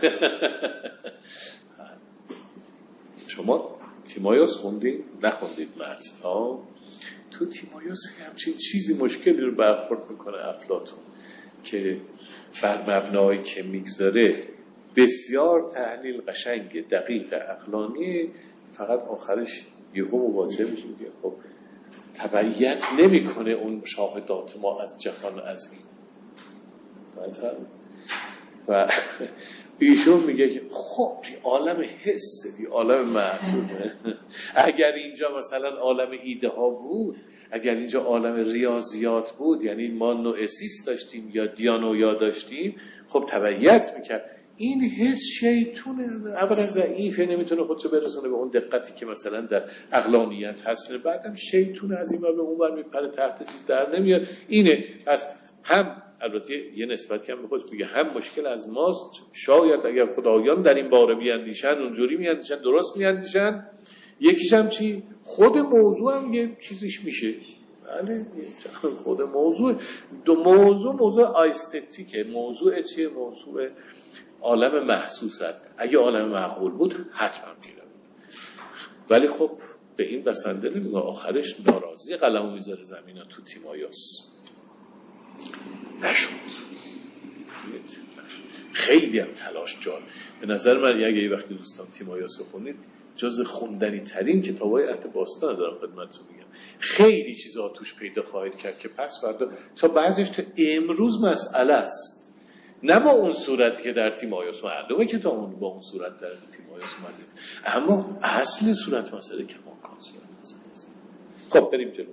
شما تیمایوس خوندید؟ نخوندید متن ها؟ تو تیمایوس همچین چیزی مشکلی رو برخورد میکنه افلاطون که بر مبنایی که میگذاره بسیار تحلیل قشنگ دقیق عقلانی، فقط آخرش یهو مواجه میشه میگه خب تبعیت نمیکنه اون شاهدات ما از جهان از این مثلا، و ایشون میگه که خب این عالم حسه، این عالم محسوسه. اگر اینجا مثلا عالم ایده ها بود، اگر اینجا عالم ریاضیات بود، یعنی ما نوئسیس داشتیم یا دیانویا داشتیم، خب تبعیت میکرد. این حس شیطونه، اولا ضعیفه، نمیتونه خودشو برسونه به اون دقتی که مثلا در عقلانیت هست، بعدم شیطونه از این ور به اون ور میپره، تحت چیز در نمیاد. اینه. پس هم البته یه نسبتی هم به خود میگه هم مشکل از ماست، شاید اگر خدایان در این باره بیاندیشن اونجوری میاندیشن، درست میاندیشن. یکیش هم چی؟ خود موضوع هم یه چیزیش میشه. بله خود موضوع، دو موضوع موضوع آیستتیکه. موضوع چیه؟ موضوع عالم محسوسه. اگه عالم معقول بود حتما میره، ولی خب به این بسنده نمیگه. آخرش ناراضی قلمو میذاره زمین ها تو تیمایوس. نشد. خیلی هم تلاش جان. به نظر من اگه یه وقتی دوستان تیمایاس رو خوندید جز خوندنی ترین کتابای عهد باستان دارم خدمتتون میگم. خیلی چیزا توش پیدا خواهید کرد که پس فردا تا بعضیش تا امروز مسئله است، نه با اون صورتی که در تیمایاس معلومه که تا اون با اون صورت در تیمایاس اومدید، اما اصل صورت مسئله کماکان صورت مسئله است. خب بریم جلو.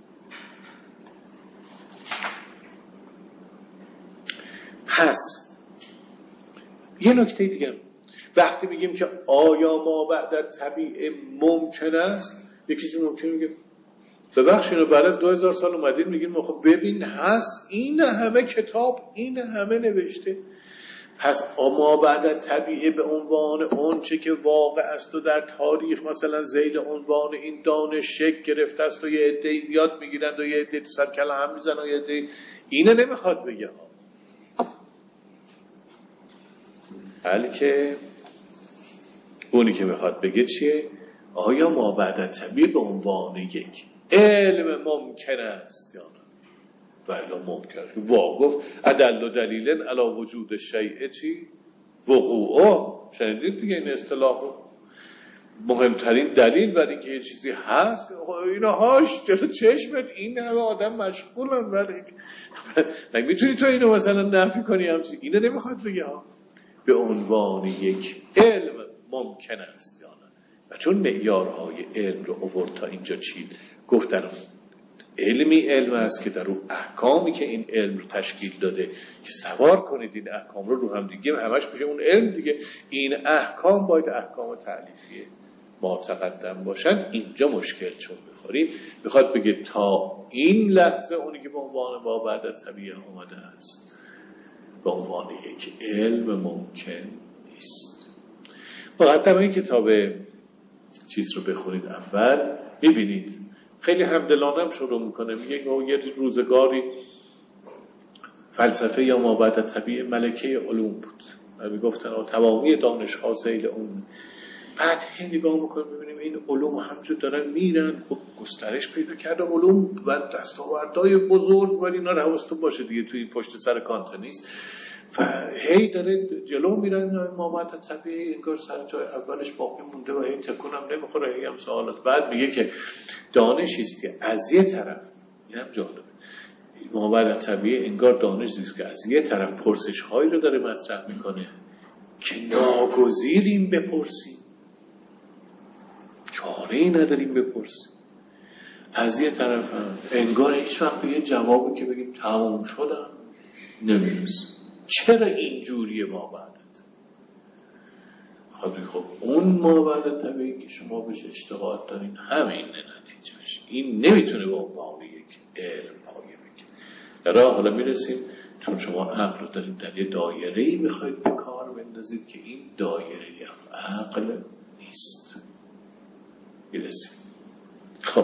پس یه نکته دیگه، وقتی میگیم که آیا ما بعد طبیعه ممکن است، یه کسی ممکنه میگه ببخشید اینو بعد از دو هزار سال اومدین میگین خب ببین هست، این همه کتاب این همه نوشته. پس ما بعد طبیعه به عنوان اون چه که واقع است و در تاریخ مثلا ذیل عنوان این دانش شکل گرفته است و یه عده‌ای بیاد میگیرند و یه عده‌ای تو سر کله هم میزنن و یه عده‌ای اینو نمیخواد بگه ها، بلکه اونی که میخواد بگه چیه؟ آیا ما بعد طبیعه به عنوان یک علم ممکن است یا نه؟ بله ممکن است. وا گفت ادل و دلیلن علی وجود شیء چی؟ وقوعه. شنیدید دیگه این اصطلاح رو؟ مهمترین دلیل برای اینکه یه چیزی هست اینا هاش جلو چشمت این همه آدم مشغولن، ولی نمیتونی تو اینو مثلا نفی کنی همچین. اینو نمیخواد بگه ها، به عنوان یک علم ممکن است یا نه. و چون معیارهای علم رو آورد تا اینجا چید، گفتن علمی علم است که در اون احکامی که این علم رو تشکیل داده که سوار کنید این احکام رو رو هم دیگه، همش میشه اون علم دیگه. این احکام باید احکام تعلیفی ما تقدم باشن. اینجا مشکل چون بخوریم میخواد بگه تا این لحظه اونی که به عنوان ما بعد طبیعه آمده است به عنوان یک علم ممکن نیست. مقدمه این کتاب چیز رو بخونید اول میبینید خیلی همدلانه هم شروع میکنه، میگه یه روزگاری فلسفه یا ما بعد طبیعه ملکه علوم بود و میگفتن تمامی دانش ها ذیل اون. بعد هی نگاه میکنیم ببینیم این علوم همجور دارن میرن، خب گسترش پیدا کرده علوم و دستاوردهای بزرگ، ولی اینا حواستون باشه دیگه توی پشت سر کانت نیست و هی داره جلو میرن. ما بعد طبیعی انگار سر جای اولش باقی مونده و هی تکونم نمیخوره، هی هم سوالات. بعد میگه که دانشی است که از یه طرف، این هم جالبه، ما بعد طبیعی انگار دانشی است که از یه طرف پرسش هایی رو داره مطرح میکنه که ناگزیریم بپرسیم، چاره‌ای نداریم بپرسیم. از یه طرف هم انگار هیچ وقت به یه جوابی که بگیم تمام شدم نمیرسیم. چرا اینجوریه ما بعدت؟ خب خب اون ما بعد طبیعی که شما بهش اشتغال دارین همین نتیجهش. این نمیتونه به عنوان یک علم پایه بگیره. در حالا میرسیم چون شما عقل رو دارید در یه دایره‌ای میخواید به کار بندازید که این دایره عقل نیست. میرسیم. خب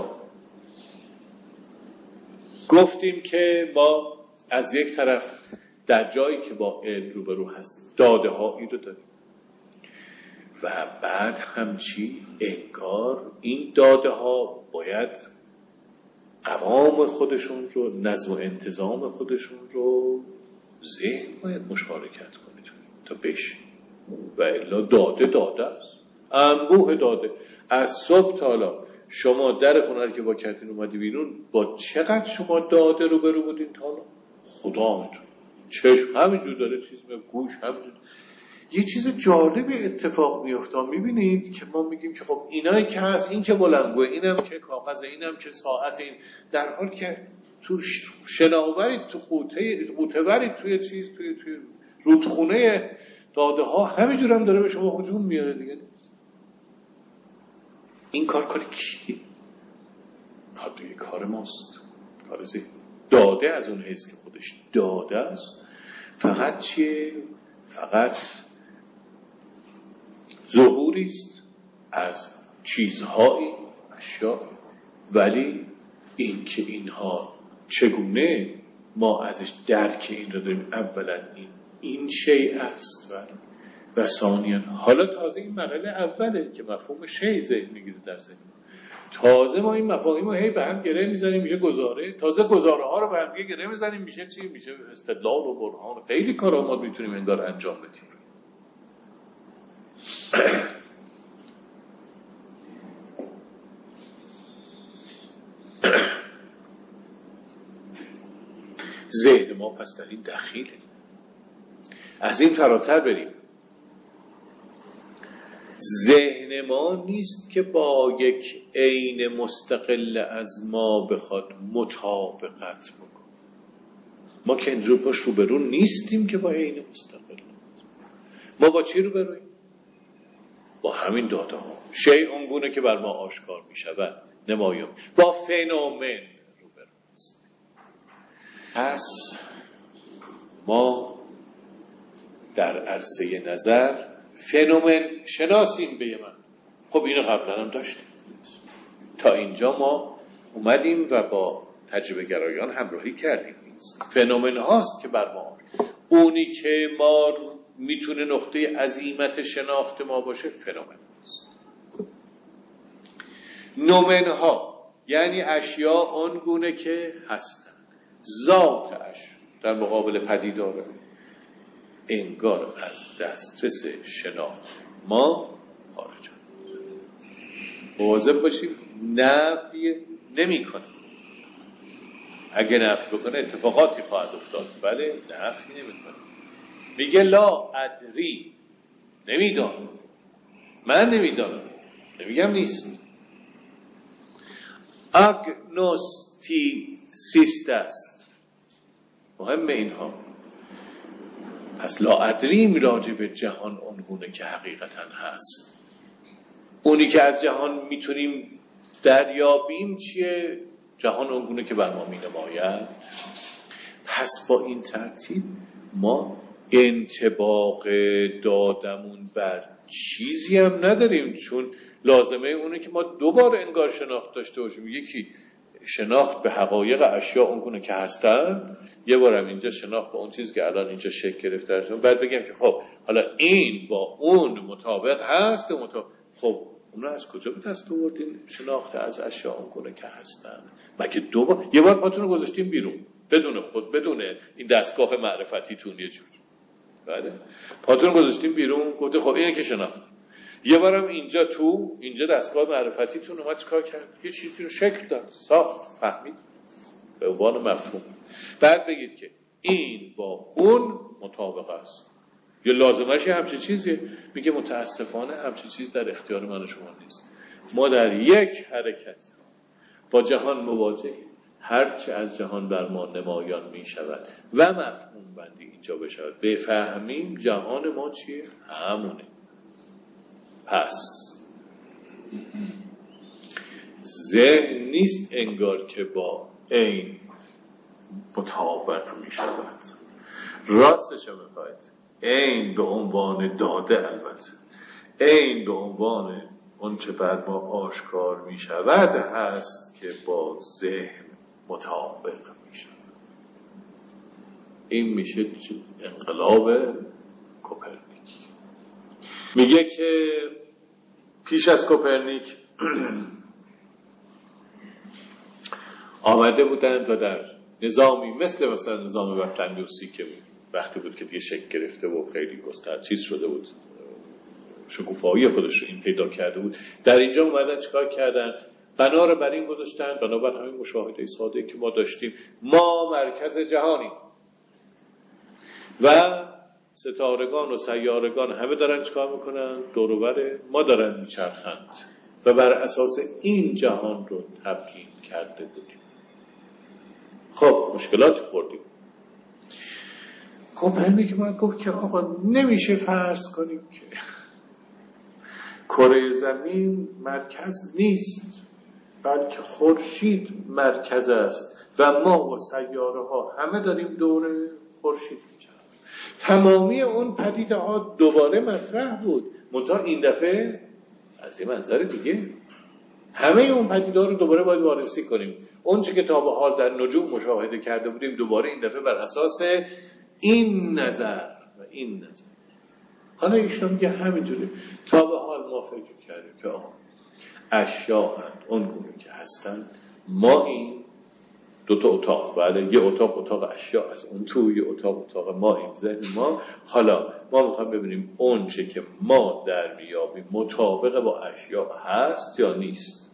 گفتیم که ما از یک طرف در جایی که با علم روبرو هستیم داده هایی رو داریم و بعد همچی انگار این داده ها باید قوام خودشون رو، نظم و انتظام خودشون رو ذهن باید مشارکت کنید تا بشه و الا داده داده است، انبوه داده. از صبح تا حالا شما در خونه که با کتین اومدی بیرون با چقدر شما داده رو برو بودین تا حالا؟ خدا میدونه. چشم همینجور داره چیز می گوش همینجور. یه چیز جالبی اتفاق میفته. میبینید که ما میگیم که خب اینایی که هست، این که بلنگوه، اینم که کاغذه، اینم که ساعت، این در حال که تو شناوری، تو قوطه قوطه‌وری، توی چیز توی توی رودخونه داده ها همینجور هم داره به شما هجوم میاره دیگه. این کار کار کیه؟ خب دیگه کار ماست، کار زی داده از اون حیث که خودش داده است فقط چیه؟ فقط ظهوری است از چیزهایی، اشیاء، ولی این که اینها چگونه ما ازش درک این رو داریم، اولا این این شیء است و و ثانیاً حالا تازه این مرحله اوله که مفهوم شیء ذهن میگیره در ذهن. تازه ما این مفاهیم رو هی به هم گره میزنیم میشه گزاره، تازه گزاره ها رو به هم گره میزنیم میشه چی؟ میشه استدلال و برهان. خیلی کارا ما میتونیم انگار انجام بدیم. ذهن ما پس در این دخیله. از این فراتر بریم. ذهن ما نیست که با یک عین مستقل از ما بخواد مطابقت بکنه. ما که رو پاش رو برو نیستیم که با عین مستقل. ما با چی رو برویم؟ با همین داده ها. شیء اونگونه که بر ما آشکار می شود نمایم. با فنومن رو برو است. پس ما در عرصه نظر فنومن شناسیم به من. خب اینو قبلا هم داشتیم. تا اینجا ما اومدیم و با تجربه گرایان همراهی کردیم. فنومن هاست که بر ما، اونی که ما میتونه نقطه عظیمت شناخت ما باشه فنومن هاست. نومن ها یعنی اشیاء اون گونه که هستن، ذات اشیاء در مقابل پدیداره انگار از دسترس شناخت ما خارج. مواظب باشیم نفی نمی کنه. اگه نفی بکنه اتفاقاتی خواهد افتاد، ولی نفی نمی کنه. میگه لا ادری، نمیدانم، من نمیدانم، نمیگم نیست. آگنوستیسیست است. مهم اینها. پس لا ادریم راجع به جهان اونگونه که حقیقتا هست. اونی که از جهان میتونیم دریابیم چیه؟ جهان اونگونه که بر ما می نماید. پس با این ترتیب ما انطباق دادمون بر چیزی هم نداریم، چون لازمه اونه که ما دوبار انگار شناخت داشته باشیم. یکی شناخت به حقایق اشیاء اونگونه که هستن، یه بارم اینجا شناخت به اون چیز که الان اینجا شکل گرفته است. بعد بگم که خب حالا این با اون مطابق هست، مطابق. خب اونا از کجا به دست آوردین شناخت از اشیاء اونگونه که هستن؟ مگه دو بار یه بار پاتون رو گذاشتیم بیرون بدون خود بدون این دستگاه معرفتیتون یه جور. بله پاتون رو گذاشتیم بیرون، گفته خب اینه که شناخت. یه بارم اینجا تو اینجا دستگاه معرفتیتون اومد چیکار کرد؟ یه چیزی رو شکل داد، ساخت، فهمید به عنوان مفهوم. بعد بگید که این با اون مطابق است. یه لازمش همچین چیزیه. میگه متاسفانه همچین چیز در اختیار من و شما نیست. ما در یک حرکت با جهان مواجهیم. هرچه از جهان بر ما نمایان می شود و مفهوم بندی اینجا بشود بفهمیم جهان ما چیه؟ همونه. پس ذهن نیست انگار که با عین مطابق می شود. راستش هم میخواید عین به عنوان داده، البته عین به عنوان اون چه بر ما آشکار می شود هست که با ذهن مطابق می شود. این میشه انقلاب کوپرنیک. میگه که پیش از کوپرنیک آمده بودند و در نظامی مثل مثلا نظام بطلمیوسی که وقتی بود که دیگه شکل گرفته و خیلی گستر چیز شده بود، شکوفایی خودش رو این پیدا کرده بود، در اینجا اومدن چیکار کردن؟ بنا رو بر این گذاشتن، بنابر همین مشاهده ساده که ما داشتیم، ما مرکز جهانیم و ستارگان و سیارگان همه دارن چیکار میکنن؟ دور و بر ما دارن میچرخند و بر اساس این جهان رو تبیین کرده بودیم. خب مشکلاتی خوردیم. کوپرنیک باید گفت که آقا نمیشه فرض کنیم که کره زمین مرکز نیست، بلکه خورشید مرکز است و ما و سیاره ها همه داریم دور خورشید میچرخیم. تمامی اون پدیده ها دوباره مطرح بود، منتها این دفعه از این منظر دیگه. همه اون پدیده ها رو دوباره باید وارسی کنیم. اون چه که تا به حال در نجوم مشاهده کرده بودیم دوباره این دفعه بر اساس این نظر و این نظر. حالا ایشون میگه همینجوری تا به حال ما فکر کردیم که آقا اشیاء اون گونه که هستن. ما این دو تا اتاق، بله، یه اتاق اتاق اشیاء است، اون تو یه اتاق اتاق ما، این ذهن ما. حالا ما میخوایم ببینیم اون چه که ما در میابیم مطابق با اشیاء هست یا نیست.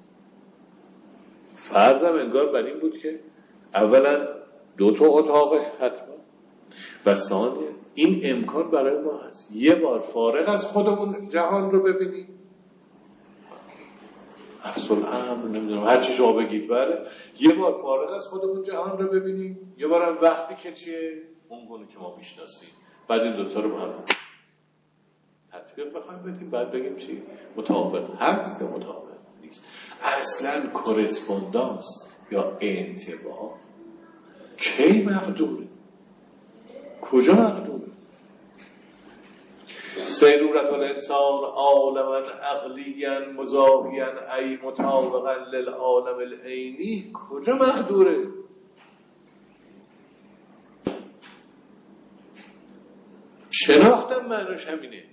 فرضم انگار بر این بود که اولا دو تا اتاق حتما و ثانیه این امکان برای ما هست یه بار فارغ از خودمون جهان رو ببینیم. اصل امر نمیدونم هر چی شما بگید، بله، یه بار فارغ از خودمون جهان رو ببینیم، یه بارم وقتی که چیه اون گونه که ما میشناسیم. بعد این دوتا رو با هم تطبیق بخوایم بدیم، بعد بگیم چی مطابق هست یا مطابق نیست. اصلا کورسپوندانس یا انطباق کی مقدوره؟ کجا مقدوره؟ سیرورت الانسان عالما عقلیا مزاحیا ای مطابقا للعالم العینی کجا مقدوره؟ شناختم معناش همینه.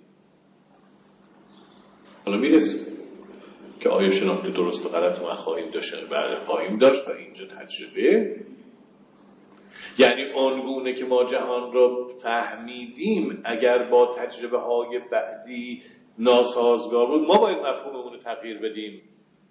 حالا میرسیم که آیا شناخت درست و غلط ما خواهیم داشت؟ بله خواهیم داشت و اینجا تجربه، یعنی آنگونه که ما جهان رو فهمیدیم اگر با تجربه های بعدی ناسازگار بود ما باید مفهوممون رو تغییر بدیم.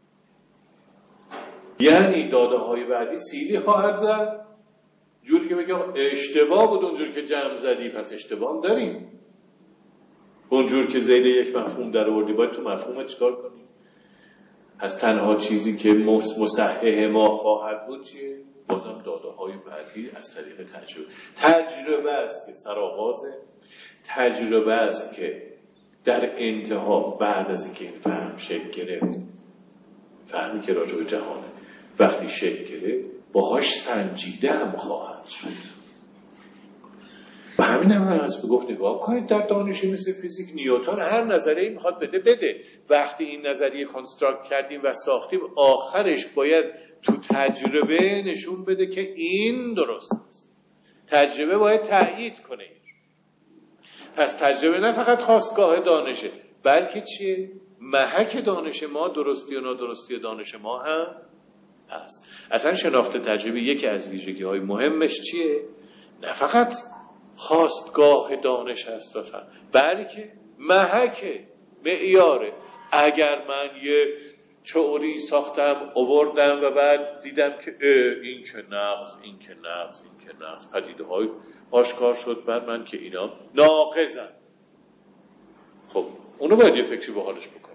یعنی داده های بعدی سیلی خواهد زد جوری که بگه اشتباه بود اونجور که جمع زدی، پس اشتباه هم داریم. اونجور که زید یک مفهوم در آوردی باید تو مفهوم چیکار کنیم؟ از تنها چیزی که مصحح ما خواهد بود چیه؟ بازم داده های بعدی از طریق تجربه. تجربه است که سرآغازه، تجربه است که در انتها بعد از اینکه این فهم شکل گرفت، فهمی که راجع به جهانه، وقتی شکل گرفت باهاش سنجیده هم خواهد شد. و همین هم هست بگفت نگاه کنید در دانشی مثل فیزیک نیوتن هر نظریه‌ای میخواد بده بده. وقتی این نظریه کنستراکت کردیم و ساختیم آخرش باید تو تجربه نشون بده که این درست است. تجربه باید تأیید کنه. پس تجربه نه فقط خواستگاه دانشه بلکه چیه؟ محک دانش ما، درستی و نادرستی دانش ما هم هست. اصلا شناخت تجربه یکی از ویژگی‌های مهمش چیه؟ نه فقط خواستگاه دانش هست و فهم بلکه محک، معیاره. اگر من یه تئوری ساختم آوردم و بعد دیدم که این که نقص، این که نقص، این که نقص، پدیده های آشکار شد بر من که اینا ناقصن، خب اونو باید یه فکری به حالش بکنم.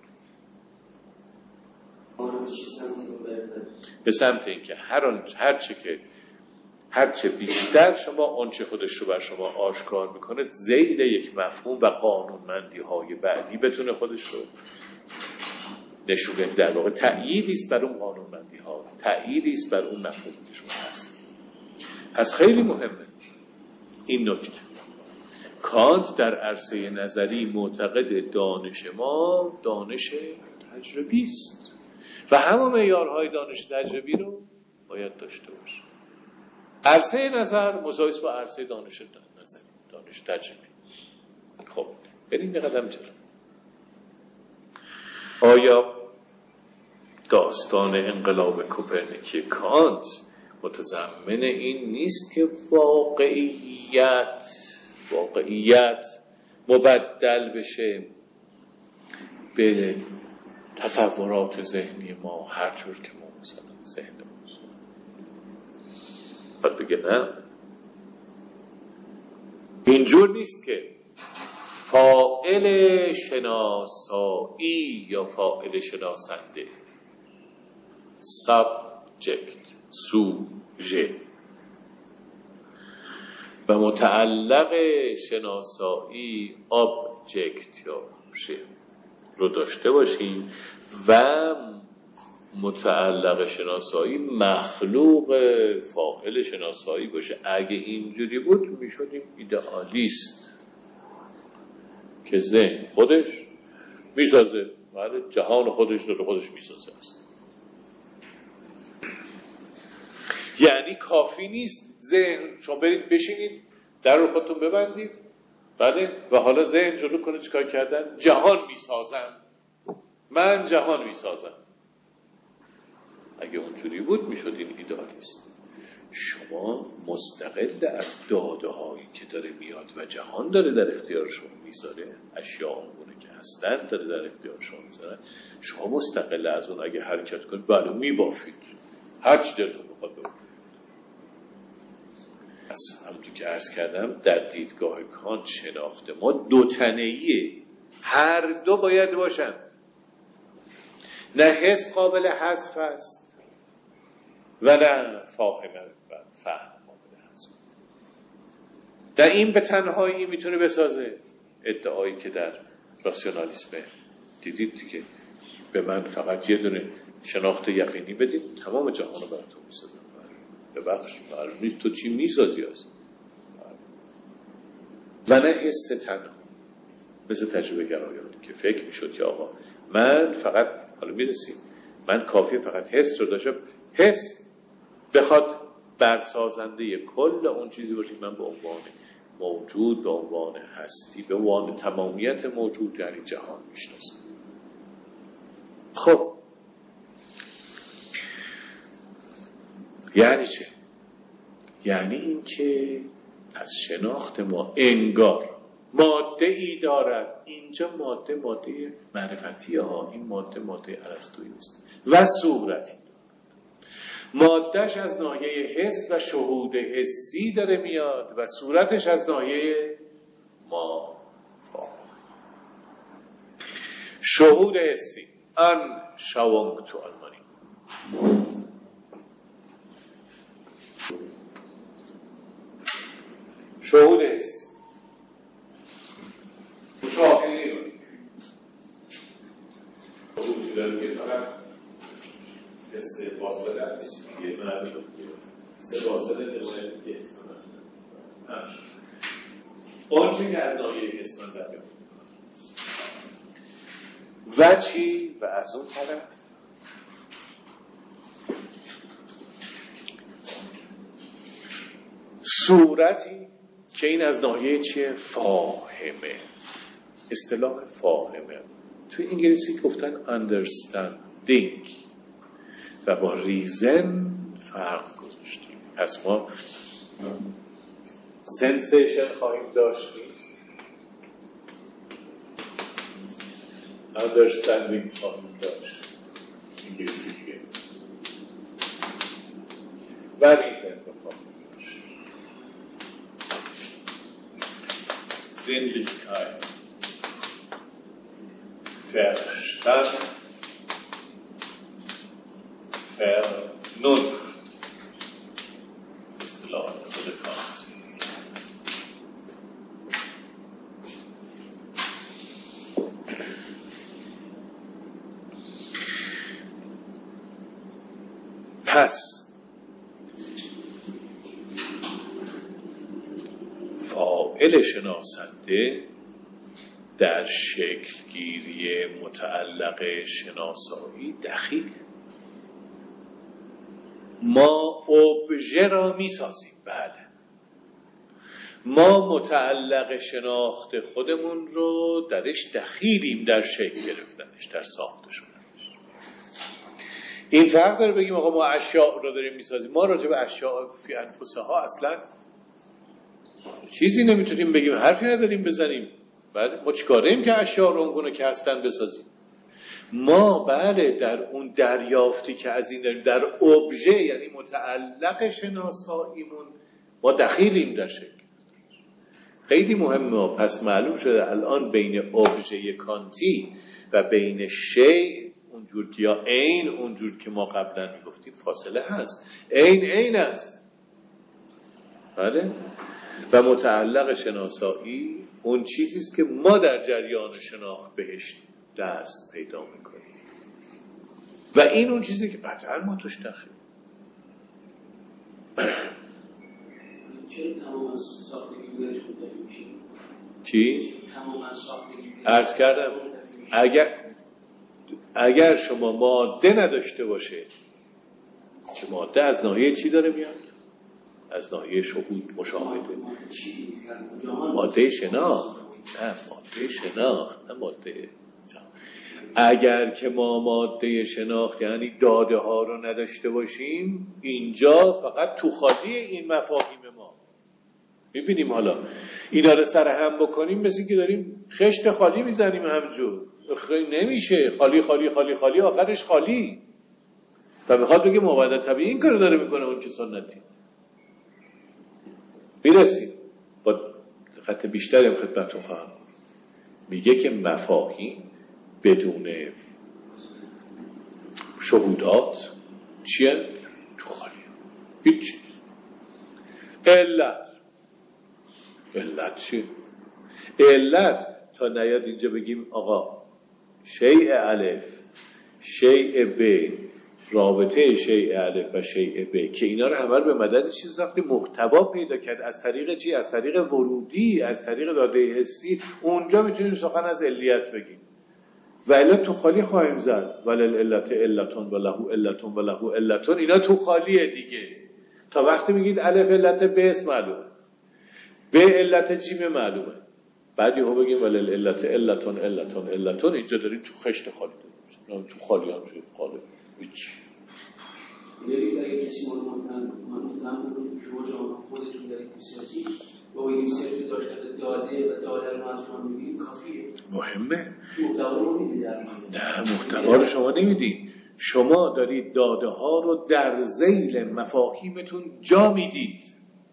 به سمت این که هر هر چه که هرچه بیشتر شما آنچه خودش رو بر شما آشکار میکنه زید یک مفهوم و قانونمندی های بعدی بتونه خودش رو نشون بده. در واقع تأییدی است بر اون قانونمندی ها، تأییدی است بر اون مفهومی که شما هست. پس خیلی مهمه این نکته. کانت در عرصه نظری معتقد دانش ما دانش تجربی است و همه معیارهای دانش تجربی رو باید داشته باشه. عرصه نظر مساوی با عرصه دانش نظری، دانش تجربی. خب بریم یه قدم جلو. آیا داستان انقلاب کوپرنیکی کانت متضمن این نیست که واقعیت واقعیت مبدل بشه به تصورات ذهنی ما هر جور که ما مثلا ذهن ما باید بگه نه، اینجور نیست که فاعل شناسایی یا فاعل شناسنده subject سوژه و متعلق شناسایی object یا شه رو داشته باشیم و متعلق شناسایی مخلوق فاعل شناسایی باشه. اگه اینجوری بود میشدیم ایدئالیست که ذهن خودش میسازه، بله، جهان خودش رو خودش میسازه است. یعنی کافی نیست ذهن شما برید بشینید در رو خودتون ببندید، بله، و حالا ذهن جلو کنه چیکار کردن؟ جهان میسازن. من جهان میسازم. اگه اونجوری بود میشد این ایدالیست. شما مستقل از داده هایی که داره میاد و جهان داره در اختیار شما میذاره، اشیاء اونگونه که هستن داره در اختیار شما میذاره، شما مستقل از اون اگه حرکت کنید بله میبافید، هر چی دلتون بخواد ببافید. از همونطور که عرض کردم در دیدگاه کانت شناخت ما دو تنهیه، هر دو باید باشن. نه حس قابل حذف است و نه فاهمه و فهم قابل حذف. در این به تنهایی میتونه بسازه ادعایی که در راسیونالیسم دیدید دیگه، به من فقط یه دونه شناخت یقینی بدید تمام جهان رو براتون میسازم. ببخش معلوم نیست تو چی میسازی هست. و نه حس تنها، مثل تجربه گرایان که فکر میشد که آقا من فقط، حالا میرسیم، من کافیه فقط حس رو داشتم، حس بخواد برسازنده کل اون چیزی باشه من به عنوان موجود، به عنوان هستی، به عنوان تمامیت موجود یعنی جهان میشناسم. خب یعنی چه؟ یعنی این که از شناخت ما انگار ماده ای دارد. اینجا ماده ماده معرفتی ها، این ماده ماده ارسطویی است و صورتی. مادهش از ناحیه حس و شهود حسی داره میاد و صورتش از ناحیه ما شهود حسی. ان شاونگ تو آلمانی شهود حسی مشاهده رو شهودی داره که فقط حس واصله هست دیگه مردم حس واصله داره که حس نداره اون چی که از ناحیه حس من در بیاد و چی؟ و از اون طرف صورتی که این از ناحیه چیه؟ فاهمه. اصطلاح فاهمه توی انگلیسی گفتن understanding و با ریزن فرق گذاشتیم. پس ما سنسیشن خواهیم داشت نیست، understanding خواهیم داشت انگلیسی دیگه و ریزن خواهیم داشت. Sinnlichkeit Verstand Vernunft اصطلاح خود کانت. پس فاعل شناسنده در شکلگیری متعلق شناسایی دخیل. ما ابژه را می سازیم، بله، ما متعلق شناخت خودمون رو درش دخیلیم، در شکل گرفتنش، در ساخته شدنش. این فرق داره بگیم آقا ما اشیاء رو داریم می سازیم. ما راجع به اشیاء فی انفسها اصلا چیزی نمیتونیم بگیم، حرفی نداریم بزنیم. بله ما چیکاریم که اشیاء رو اونگونه که هستن بسازیم؟ ما بله در اون دریافتی که از این داریم، در ابژه یعنی متعلق شناساییمون ما دخیلیم در شکل. خیلی مهمه. پس معلوم شده الان بین ابژه کانتی و بین شیء اونجور که یا عین اونجور که ما قبلا میگفتیم فاصله هست. عین عین است، بله، و متعلق شناسایی اون چیزی است که ما در جریان شناخت بهش دست پیدا میکنیم و این اون چیزی که قطعا ما توش داخل. چه تمام ساختگی بهش متفق میشیم؟ چی؟ تمام ساختگی عرض کردم اگر اگر شما ماده نداشته باشه که ماده از ناحیه چی داره میاد؟ از ناحیه شهود، مشاهده، ماده شناخت. نه ماده شناخت، نه ماده اگر که ما ماده شناخت یعنی داده ها رو نداشته باشیم، اینجا فقط تو خالی این مفاهیم ما میبینیم. حالا اینا رو سر هم بکنیم مثل که داریم خشت خالی میزنیم همجور، نمیشه. خالی خالی خالی خالی آخرش خالی. و بخواد بگه مابعد طبیعی این کارو داره میکنه، اون که سنتی. میرسیم با دقت بیشتری هم خدمتتون خواهم میگه که مفاهیم بدون شهودات چیه؟ تو خالی هیچ. علت علت چیه؟ علت تا نیاد اینجا بگیم آقا شیء الف شیء ب رابطه شیء الف و شیء ب که اینا رو همه به مدد چیز ساختی محتوا پیدا کرد از طریق چی؟ از طریق ورودی، از طریق داده حسی. اونجا میتونیم سخن از علیت بگیم. و علت تو خالی خواهیم زد ولل علت علتون و له علتون و له علتون. اینا تو خالیه دیگه. تا وقتی میگید الف علت ب اسم معلومه، ب علت جیم معلومه، بعد یهو بگیم ولل علت علتون علتون علتون. اینجا داریم تو خشت خالی داریم، تو خالی هم شد خالی هیچ. یعنی اگه کسی ما رو مطمئن بکنیم که شما جامعه خودتون دارید میسازید با این صرف داشتن داده و داده رو از شما میبینید کافیه. مهمه. محتوا رو میدید؟ نه، محتوا رو شما نمیدید. شما دارید داده ها رو در ذیل مفاهیمتون جا میدید،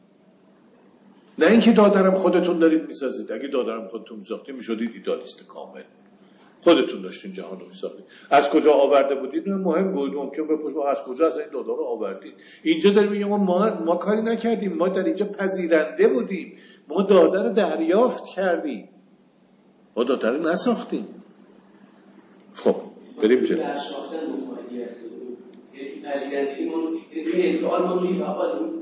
نه اینکه دادرم خودتون دارید میسازید. اگه دادرم خودتون میساختید میشدید ایدالیست کامل، خودتون داشتین جهان رو میساختید. از کجا آورده بودید مهم بود. ممکن بپرسید از کجا از این داده رو آوردید. اینجا داریم میگیم ما ما کاری نکردیم، ما در اینجا پذیرنده بودیم، ما داده رو دریافت کردیم، ما داده رو نساختیم. خب بریم جلو. در ساختن مفاهیم پذیرندگی ما این انفعال ما میفعالیم.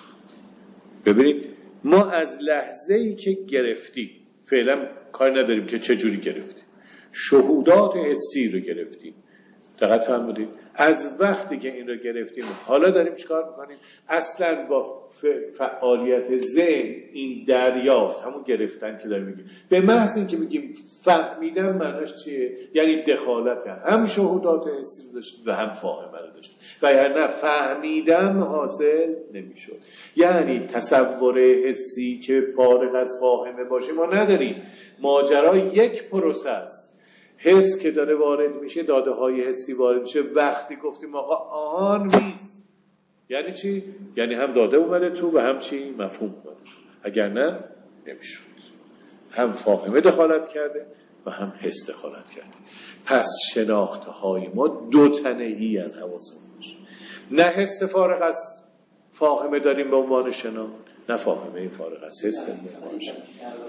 ببینید ما از لحظه‌ای که گرفتیم، فعلا کار نداریم که چه جوری گرفتیم، شهودات حسی رو گرفتیم. دقت فرمودید؟ از وقتی که این رو گرفتیم حالا داریم چیکار میکنیم؟ اصلا با فعالیت ذهن این دریافت، همون گرفتن که داریم میگیم، به محض این که میگیم فهمیدن معناش چیه؟ یعنی دخالت هم شهودات حسی رو داشتیم و هم فاهمه رو داشتیم. و یعنی نه فهمیدن حاصل نمیشد. یعنی تصور حسی که فارغ از فاهمه باشه ما نداریم. ماجرا یک پروسه است. حس که داره وارد میشه، داده های حسی وارد میشه. وقتی گفتیم آقا آن میز، یعنی چی؟ یعنی هم داده اومده تو و هم چی؟ مفهوم اومده تو. اگر نه نمیشود. هم فاهمه دخالت کرده و هم حس دخالت کرده. پس شناخته های ما دو تنهی ان، حواسمون باشه. نه حس فارغ از فاهمه داریم به عنوان شناخت، نه فاهمه فارغ از حس داریم به عنوان شناخت.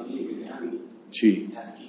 چی؟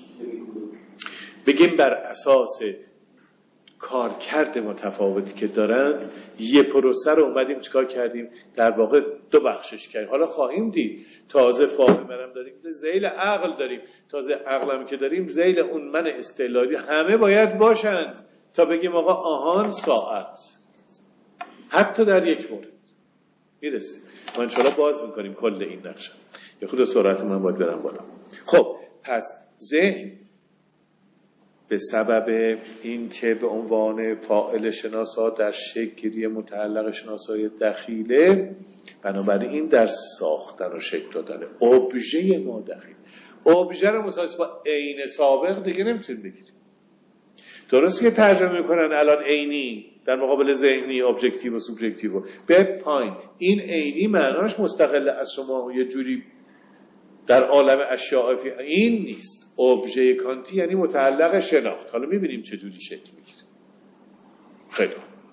بگیم بر اساس کارکرد متفاوتی که دارند یه پروسه رو اومدیم چیکار کردیم؟ در واقع دو بخشش کردیم. حالا خواهیم دید تازه فاهمه هم داریم، ذیل عقل داریم، تازه عقل هم که داریم ذیل اون من استعلالی همه باید باشند تا بگیم آقا آهان ساعت. حتی در یک مورد میرسیم. ما انشاءالله باز میکنیم کل این نقشه. یه خود سرعت من باید برم بالا. خب پس ذهن به سبب این که به عنوان فاعل شناسا در شکلی متعلق شناسای دخیله، بنابراین در ساختن و شکل دادن ابژه ما دخیل. ابژه رو مساوی با عین سابق دیگه نمیتونیم بگیریم. درست که ترجمه میکنن الان عینی در مقابل ذهنی، ابجکتیو و سوبژکتیو. به پایین این عینی معناش مستقل از شما یه جوری در عالم اشیاء فی این نیست. ابژه کانتی یعنی متعلق شناخت. حالا میبینیم چه جوری شکل میگیره. خیلی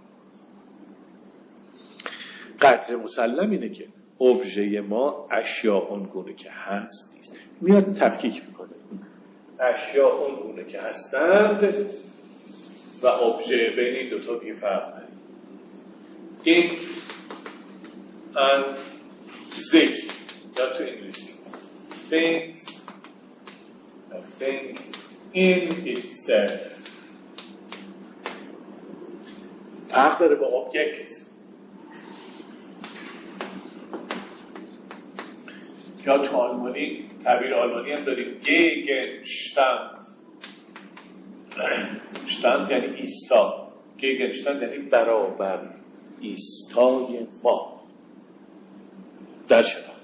قدر مسلم اینه که ابژه ما اشیاء اون گونه که هست نیست. میاد تفکیک میکنه. اشیاء اون گونه که هستند و ابژه بین این دو تا دیگه فرق داره. این ان ذهن یا تو انگلیسی thinks a thing in itself. فرق داره با object. یا تو آلمانی تعبیر آلمانی هم داریم Gegenstand. stand یعنی ایستا، Gegenstand یعنی برابر ایستای ما در شناخت.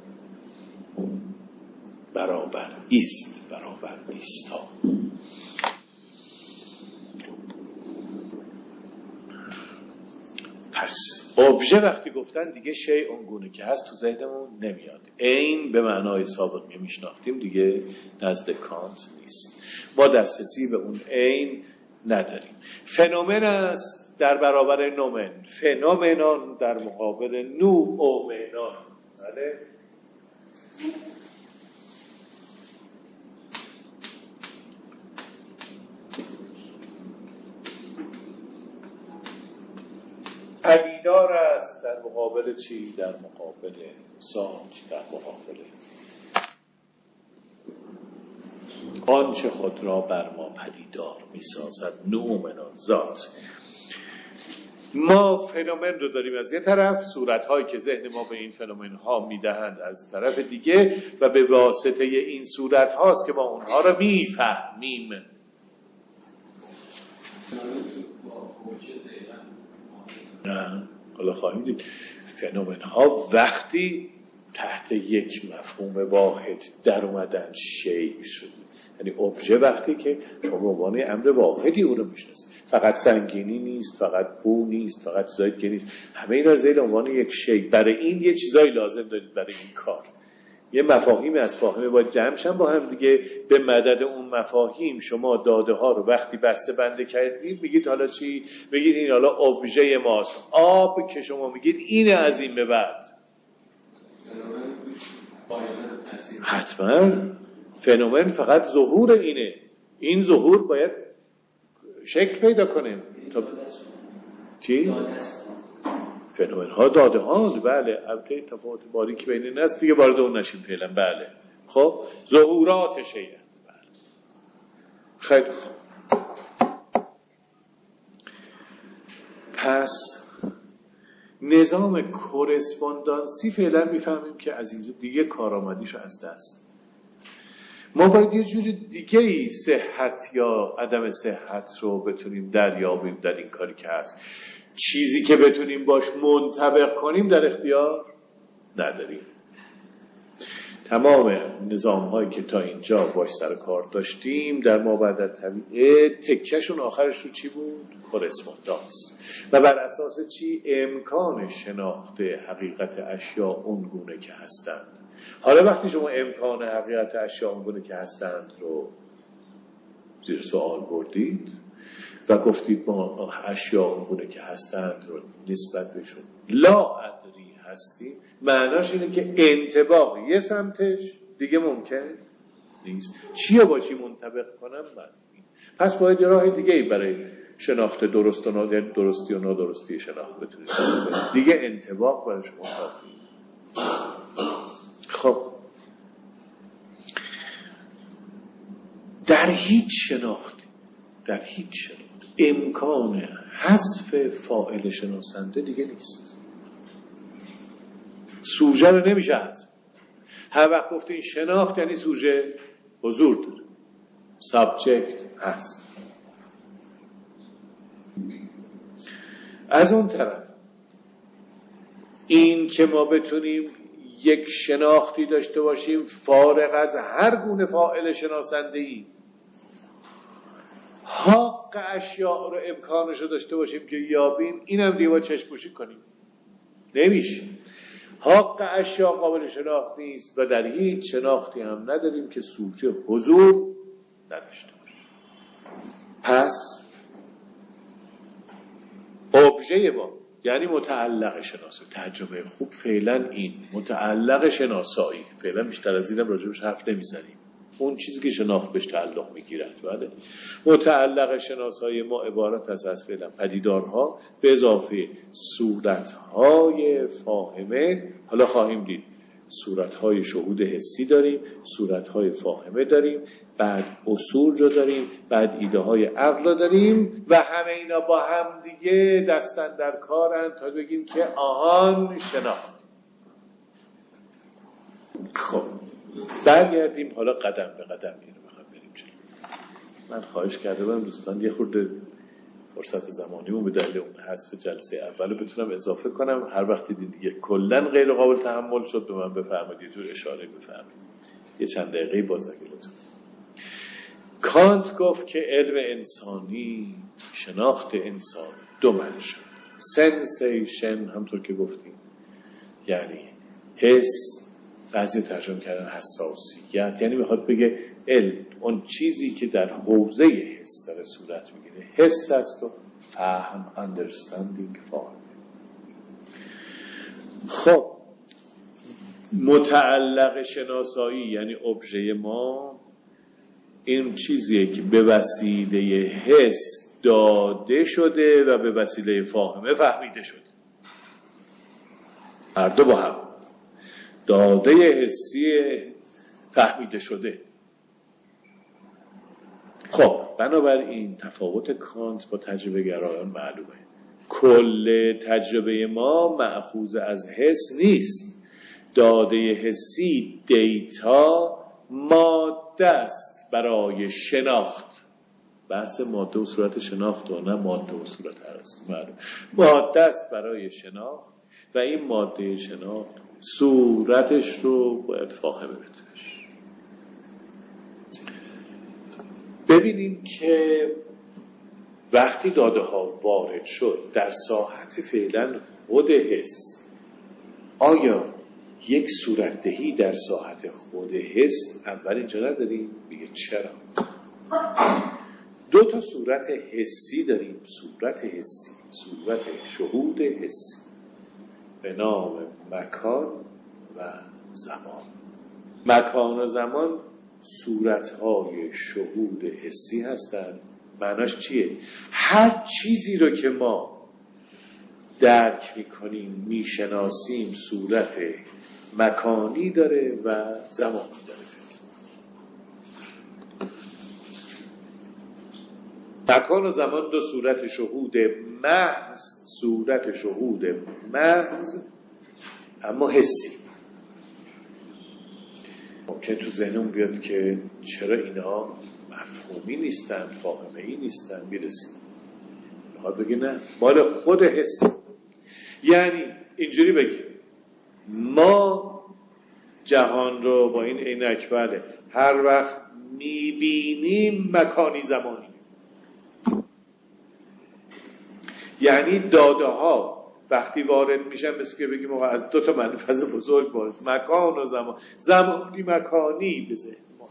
برابر ایست، برابر ایستا. پس ابژه وقتی گفتن دیگه شیء اونگونه که هست تو ذهنمون نمیاد. عین به معنای سابق که میشناختیم دیگه نزد کانت نیست. ما دسترسی به اون عین نداریم. فنومن است در برابر نومن، فنومنان در مقابل نو اومنان. بله؟ پدیدار است در مقابل چی؟ در مقابل ذات، در مقابل آنچه خود را بر ما پدیدار می‌سازد. نومنان ذات. ما فنومن رو داریم از یه طرف، صورت‌هایی که ذهن ما به این فنومن‌ها میدهند از طرف دیگه، و به واسطه این صورت‌هاست که ما اونها رو میفهمیم. نه، حالا خواهیم دید فنومن‌ها وقتی تحت یک مفهوم واحد در اومدن شیء شد، یعنی ابژه وقتی که شما به عنوان امر واحدی او رو میشناسید، فقط سنگینی نیست، فقط بو نیست، فقط چیزایی که نیست، همه اینا زیر عنوان یک شیء. برای این یه چیزایی لازم دارید برای این کار، یه مفاهیم از فاهمه باید جمع شن با هم دیگه. به مدد اون مفاهیم شما داده ها رو وقتی بسته بندی کردید میگید حالا چی؟ میگید این حالا ابژه ماست. آب که شما میگید اینه از این به بعد. حتما فنومن فقط ظهور اینه، این ظهور باید شکل پیدا کنه. تا چی؟ فنومن ها داده ها، بله، البته تفاوت باریکی بین این است دیگه، وارد اون نشیم فعلا. بله خب ظهورات شیء. بله خیلی خوب. پس نظام کورسپوندانسی فعلا میفهمیم که از اینجا دیگه کارآمدیشو از دست. ما باید یه جوری دیگه ای صحت یا عدم صحت رو بتونیم دریابیم در این کاری که هست. چیزی که بتونیم باش منطبق کنیم در اختیار نداریم. تمام نظام هایی که تا اینجا باش سر کار داشتیم در مابعد طبیعه تکشون آخرش رو چی بود؟ کورسپوندانس. و بر اساس چی؟ امکان شناخت حقیقت اشیاء اونگونه که هستند. حالا وقتی شما امکان حقیقت اشیاء اونگونه که هستند رو زیر سوال بردید و گفتید ما اشیاء اونگونه که هستند رو نسبت بهشون لا ادری هستیم، معناش اینه که انطباق یه سمتش دیگه ممکن نیست. چیه با چی منطبق کنم من؟ پس باید یه راه دیگه ای برای شناخت درست و نادر، درستی و نادرستی شناخت بتونید دیگه انطباق برای شما کافی. خب در هیچ شناختی در هیچ شناخت امکان حذف فاعل شناسنده دیگه نیست. سوژه رو نمیشه حذف. هر وقت گفتین شناخت یعنی سوژه حضور داره، سابجکت هست. از اون طرف این که ما بتونیم یک شناختی داشته باشیم فارغ از هر گونه فاعل شناسنده‌ای، حق اشیاء رو امکانش رو داشته باشیم که یابیم، اینم دیگه با چشم پوشی کنیم نمیشه. حق اشیاء قابل شناخت نیست و در هیچ شناختی هم نداریم که سوژه حضور نداشته باشه. پس ابژه ما یعنی متعلق شناسایی، ترجمه خوب فعلا این متعلق شناسایی، فعلا بیشتر از اینم راجبش حرف نمیزنیم، اون چیزی که شناخت بهش تعلق میگیرد. بله متعلق شناسایی ما عبارت از از فعلا پدیدارها به اضافه صورتهای فاهمه. حالا خواهیم دید صورتهای شهود حسی داریم، صورتهای فاهمه داریم، بعد اصول رو داریم، بعد ایده های عقل رو داریم و همه اینا با هم دیگه دستن در کارن تا بگیم که آهان شناخت. خب برگردیم حالا قدم به قدم اینو بخوام بریم جلو. من خواهش کرده بودم دوستان یه خورده فرصت زمانیمو به دلیل اون حذف جلسه اول بتونم اضافه کنم. هر وقت دیدید دیگه کلا غیر قابل تحمل شد به من بفرمایید، یه جور اشاره بفرمایید. یه چند دقیقه باز اگه لطفا. کانت گفت که علم انسانی، شناخت انسان دو معنی شد. سنسیشن همطور که گفتیم یعنی حس، بعضی ترجمه کردن حساسیت، یعنی میخواد بگه علم اون چیزی که در حوزه حس داره صورت میگیره، حس است و فهم، understanding، فهم. خب متعلق شناسایی یعنی ابژه ما این چیزیه که به وسیله حس داده شده و به وسیله فاهمه فهمیده شده. هر دو با هم، داده حسی فهمیده شده. خب بنابراین تفاوت کانت با تجربه گرایان معلومه. کل تجربه ما مأخوذ از حس نیست. داده حسی دیتا ماده است برای شناخت. بحث ماده و صورت شناخت و نه ماده و صورت ارسطو معلوم. ماده است برای شناخت و این ماده شناخت صورتش رو باید فاهمه بدهش. ببینیم که وقتی داده ها وارد شد در ساحت فعلا خود حس، آیا یک صورتدهی در ساحت خود حس اول اینجا نداریم؟ میگه چرا؟ دو تا صورت حسی داریم. صورت حسی، صورت شهود حسی به نام مکان و زمان. مکان و زمان صورت‌های شهود حسی هستند. معناش چیه؟ هر چیزی رو که ما درک می‌کنیم، می‌شناسیم، صورت مکانی داره و زمانی داره. مکان و زمان دو صورت شهود محض، صورت شهود محض اما حسی. ممکن تو ذهنم بیاد که چرا اینها مفهومی نیستن، فاهمه‌ای نیستن. میرسیم میخواد بگی نه، مال خود حس. یعنی اینجوری بگیم ما جهان رو با این عینک بله هر وقت میبینیم مکانی زمانی، یعنی داده ها وقتی وارد میشن مثل که بگیم آقا از دو تا منفذ بزرگ وارد، مکان و زمان، زمانی مکانی به ذهن ما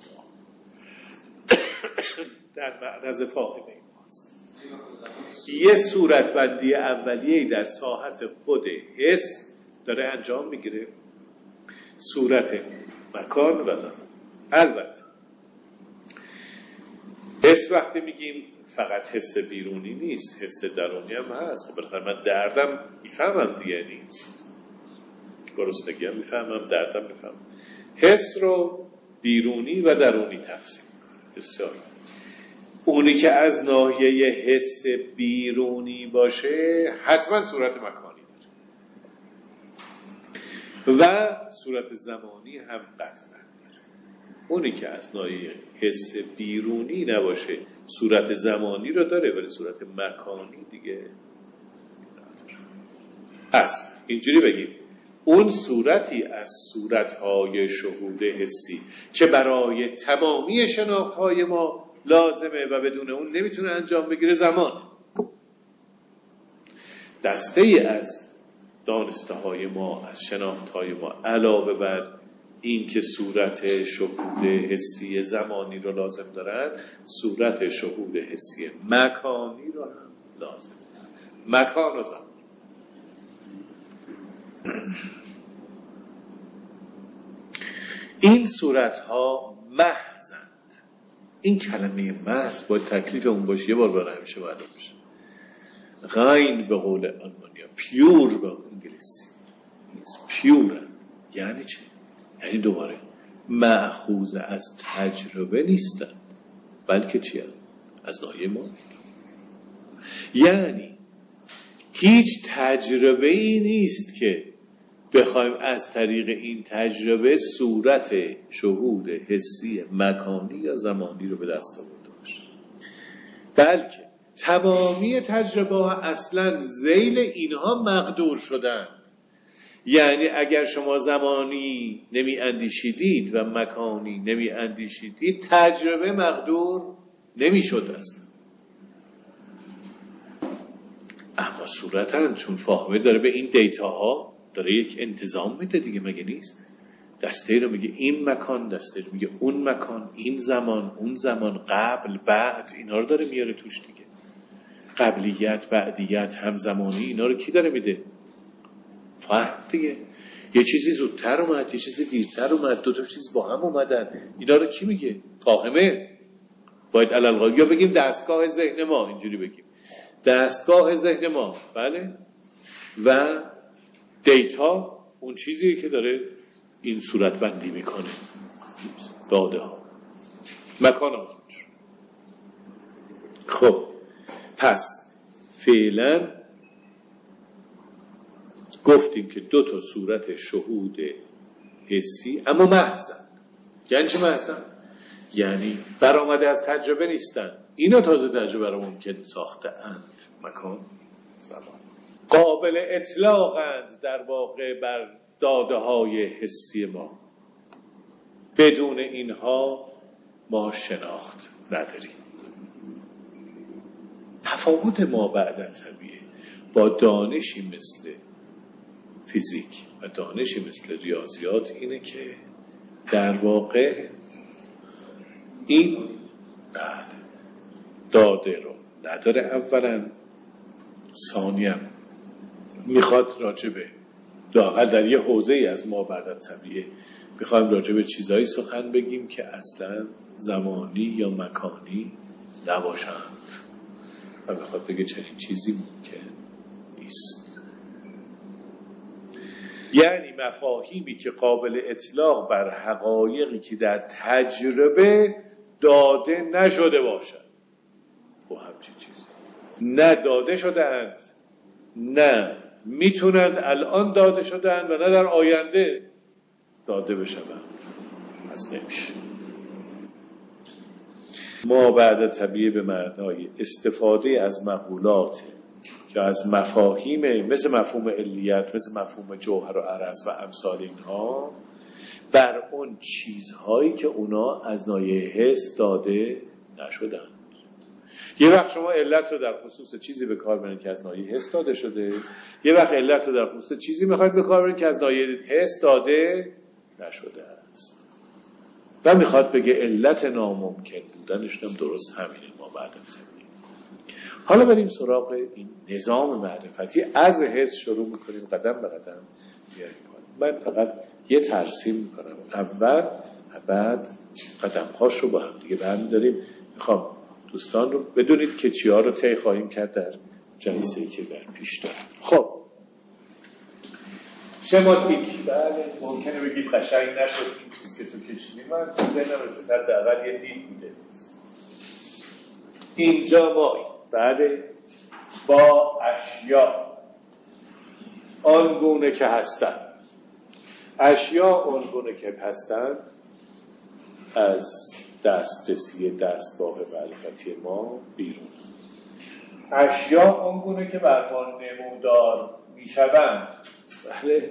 در معرض فاهمه ماست. یه صورتبندی اولیه‌ای در ساحت خود حس داره انجام میگیره، صورت مکان و زمان. البته حس وقتی میگیم فقط حس بیرونی نیست، حس درونی هم هست. خب بالاخره من دردم میفهمم دیگه نیست، گرسنگی هم میفهمم، دردم میفهمم. حس رو بیرونی و درونی تقسیم میکنه. بسیار اونی که از ناحیه حس بیرونی باشه حتما صورت مکانی داره و صورت زمانی هم قطعا. اونی که از ناحیه حس بیرونی نباشه صورت زمانی رو داره ولی صورت مکانی دیگه نداره. پس اینجوری بگیم اون صورتی از صورتهای شهود حسی که برای تمامی شناختهای ما لازمه و بدون اون نمیتونه انجام بگیره زمان. دسته ای از دانسته های ما، از شناخت های ما علاوه بر این که صورت شهود حسی زمانی رو لازم دارن، صورت شهود حسی مکانی رو هم لازم دارن. مکان و زمان. این صورت ها محضند. این کلمه محض باید تکلیف اون باشه، یه بار برای همیشه معلوم بشه. غین به قول آلمانیا، پیور به انگلیسی، پیور یعنی چه؟ یعنی دوباره مأخوذ از تجربه نیستند بلکه چیه؟ از ناحیه ما. یعنی هیچ تجربه ای نیست که بخوایم از طریق این تجربه صورت شهود حسی مکانی یا زمانی رو به دست آورده باشیم. بلکه تمامی تجربه ها اصلا ذیل اینها مقدور شدند. یعنی اگر شما زمانی نمی اندیشیدید و مکانی نمی اندیشیدید، تجربه مقدور نمی شد اصلا. اما صورتاً چون فاهمه داره به این دیتاها، داره یک انتظام میده دیگه، مگه نیست؟ دسته رو میگه این مکان، دسته رو میگه اون مکان، این زمان اون زمان، قبل بعد، اینا رو داره میاره توش دیگه. قبلیت، بعدیت، همزمانی، اینا رو کی داره میده؟ فهم دیگه. یه چیزی زودتر اومد، یه چیزی دیرتر اومد، دو تا چیز با هم اومدن، اینا رو کی میگه؟ فاهمه. باید علالقاعده یا بگیم دستگاه ذهن ما، اینجوری بگیم دستگاه ذهن ما، بله. و دیتا اون چیزیه که داره این صورت بندی میکنه، داده ها، مکان ها. خب پس فعلا گفتیم که دو تا صورت شهود حسی اما محضن. یعنی چه محضن؟ یعنی برآمده از تجربه نیستن، اینا تازه تجربه رو ممکن ساخته اند. مکان، زمان، قابل اطلاقند در واقع بر داده های حسی ما. بدون اینها ما شناخت نداریم. تفاوت ما بعد از طبیعه با دانشی مثل فیزیک و دانشی مثل ریاضیات اینه که در واقع این داده رو نداره اولا، ثانیاً میخواد راجبه لااقل در یه حوزه‌ای از ما بعد از طبیعه میخوایم راجبه چیزایی سخن بگیم که اصلا زمانی یا مکانی نباشند و میخواد بگه چنین چیزی ممکن نیست. یعنی مفاهیمی که قابل اطلاق بر حقایقی که در تجربه داده نشده باشند و همچین چیزی نه داده شدند، نه میتونند الان داده شدند و نه در آینده داده بشوند. از نمیشه. ما بعد طبیعه به معنای استفاده از مقولات که از مفاهیم مثل مفهوم علیت، مثل مفهوم جوهر و عرض و امثال اینها بر اون چیزهایی که اونا از ناحیه حس داده نشدند. یه وقت شما علت رو در خصوص چیزی به کار برین که از ناحیه حس داده شده، یه وقت علت رو در خصوص چیزی میخواید به کار برین که از ناحیه حس داده نشده است. و میخواد بگه علت ناممکن بودنش هم درست همینه ما بعد از طبیعه. حالا بریم سراغ این نظام معرفتی. از حس شروع میکنیم قدم به قدم میاریم. من فقط یه ترسیم میکنم اول، بعد قدم هاش رو با هم دیگه برمی‌داریم. میخوام دوستان رو بدونید که چی ها رو طی خواهیم کرد در جلسه‌ای که در پیش داریم. خب شماتیک، بله ممکنه بگید قشنگ نشد این چیز که تو کشیدی، من تو ذهنم رسیدن در اول یه دید بوده. اینجا ما بله با اشیا آنگونه که هستن، اشیا آنگونه که هستن از دسترسی دستگاه معرفتی ما بیرون. اشیا آنگونه که بر ما نمودار میشوند. بله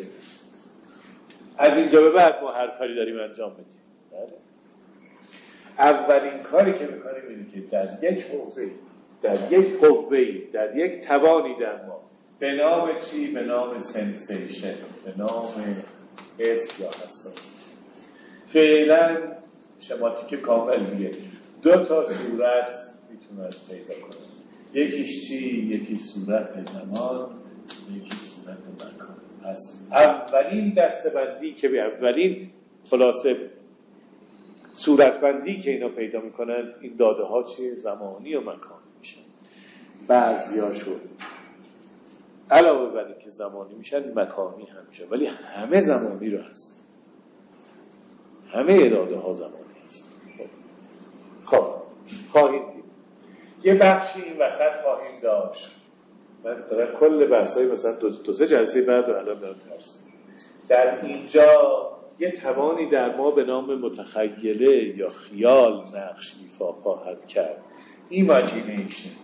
از اینجا به بعد ما هر کاری داریم انجام بدیم. بله اولین کاری که میکنیم اینه که در یک حوزه، در یک قوه‌ای، در یک توانی در ما به نام چی؟ به نام سنسیشن، به نام حس یا حساس. فعلا شماتیک کاملیه دو تا صورت میتونن پیدا کنن. یکیش چی؟ یکی صورت زمان، یکی صورت مکان. پس اولین دسته‌بندی که به اولین خلاصه صورتبندی که اینا پیدا میکنن این داده ها چیه؟ زمانی و مکانی میشن. بعضی هاشون علاوه بر این که زمانی میشن مکانی هم میشن، ولی همه زمانی رو هست، همه داده ها زمانی هست. خب خواهیم دید یه بخشی این وسط خواهیم داشت. من دارم کل بحثای مثلا دو, دو سه جلسه بعد رو الان دارم ترسیم. در اینجا یه توانی در ما به نام متخیله یا خیال نقش ایفا خواهد کرد ایماجینیشن.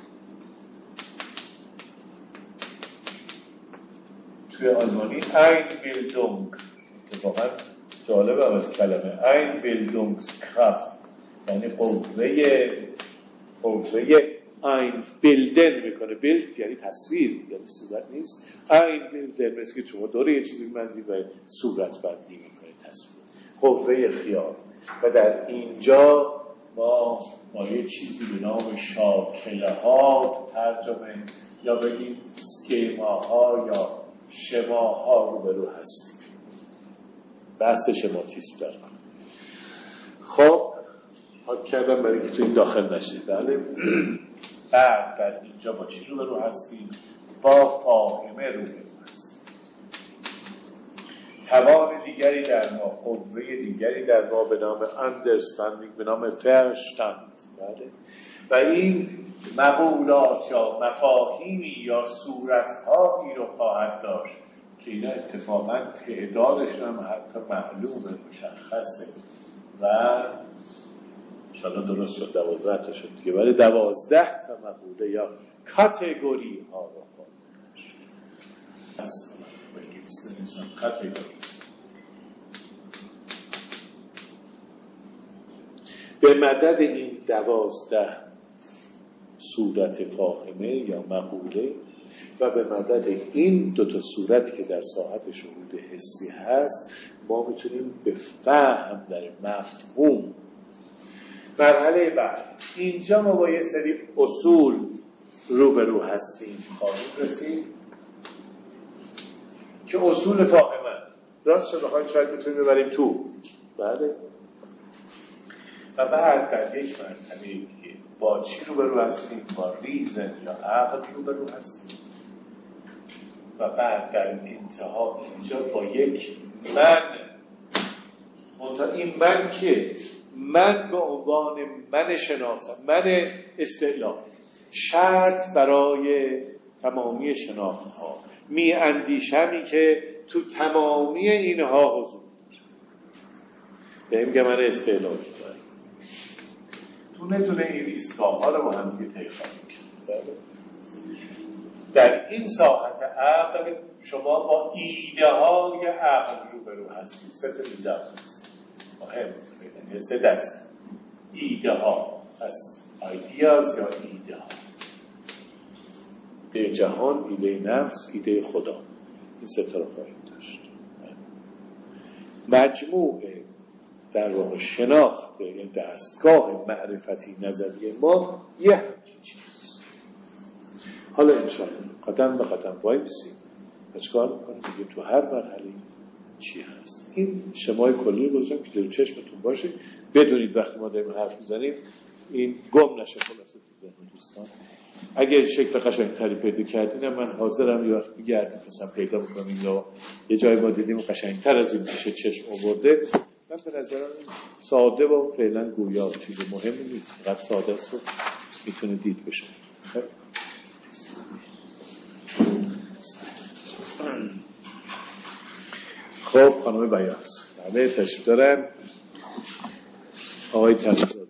توی آلمانی این بیلدونگ، اتفاقا جالب هم از کلمه این بیلدونگسکرافت، یعنی قوه قوه این بیلدن میکنه. بیلد یعنی تصویر، یعنی صورت نیست. این بیلدن مثل که شما دوره یه چیزی من دید و صورت بندی میکنه، تصویر، قوه خیال. و در اینجا ما ما یه چیزی به نام شاکله ها ترجمه یا بگیم اسکیما ها یا شما ها رو برو هستیم. بحث شماتیسم دارم. خب حال کردم برای که تو این داخل نشید. بله. بعد در اینجا با چی رو برو هستیم؟ با فاهمه رو برو هستیم. توان دیگری در ما، قوه دیگری در ما به نام understanding، به نام verstand. بله. و این مقولات یا مفاهیمی یا صورتهایی رو خواهد داشت که اینا اتفاقا تعدادشون هم حتی معلومه، مشخصه و انشاءالله درست شد دوازده تا شد دیگه، ولی دوازده تا مقوله یا کاتگوری ها رو خواهد داشت. کاتگوریز به مدد این دوازده صورت فاهمه یا مقوله و به مدد این دو تا صورتی که در ساحت شهود حسی هست ما میتونیم به فهم در مفهوم. مرحله بعد اینجا ما با یه سری اصول روبرو هستیم، خواهیم رسید که اصول فاهمه راست شد بخواهیم شاید میتونیم ببریم تو. بله. و بعد در یک مرحله دیگه با چی روبرو هستیم؟ با ریزن یا عقل روبرو هستیم. و بعد در انتها اینجا با یک من، منتها این من که من به عنوان من شناسم، من استعلام، شرط برای تمامی شناخت ها، می اندیشمی که تو تمامی اینها حضور داره. بهم که من استعلام دارم. تونه تونه این ایستگاه ها رو با هم دیگه تیخواه میکنم. در این ساحت عقل شما با ایده های عقل روبرو هستید. سه تا ایده هست مهم، سه دست ایده ها هست، ایدیاز یا ایده ها، ایده جهان، ایده نفس، ایده خدا. این سه تا رو خواهید داشت. مجموعه در واقع شناخت یعنی دستگاه معرفتی نظری ما یه همچین چیزیست. حالا انشاءالله قدم به قدم وای بسیم و چکار میکنیم دیگه تو هر مرحله چی هست. این شمای کلی رو گذارم که جلو چشمتون باشه، بدونید وقتی ما داریم حرف میزنیم این گم نشه خلاصه تو ذهن دوستان. اگه شکل قشنگتری پیدا کردین من حاضرم یه وقت بگردیم مثلا پیدا میکنیم یا یه جای ما دیدیم قشنگتر از این میشه چشم آورده. من به نظرم ساده و فعلا گویا چیز مهمی نیست، فقط ساده است و میتونه دید بشه. خب خانم بیات بله تشریف دارن. آقای تشریف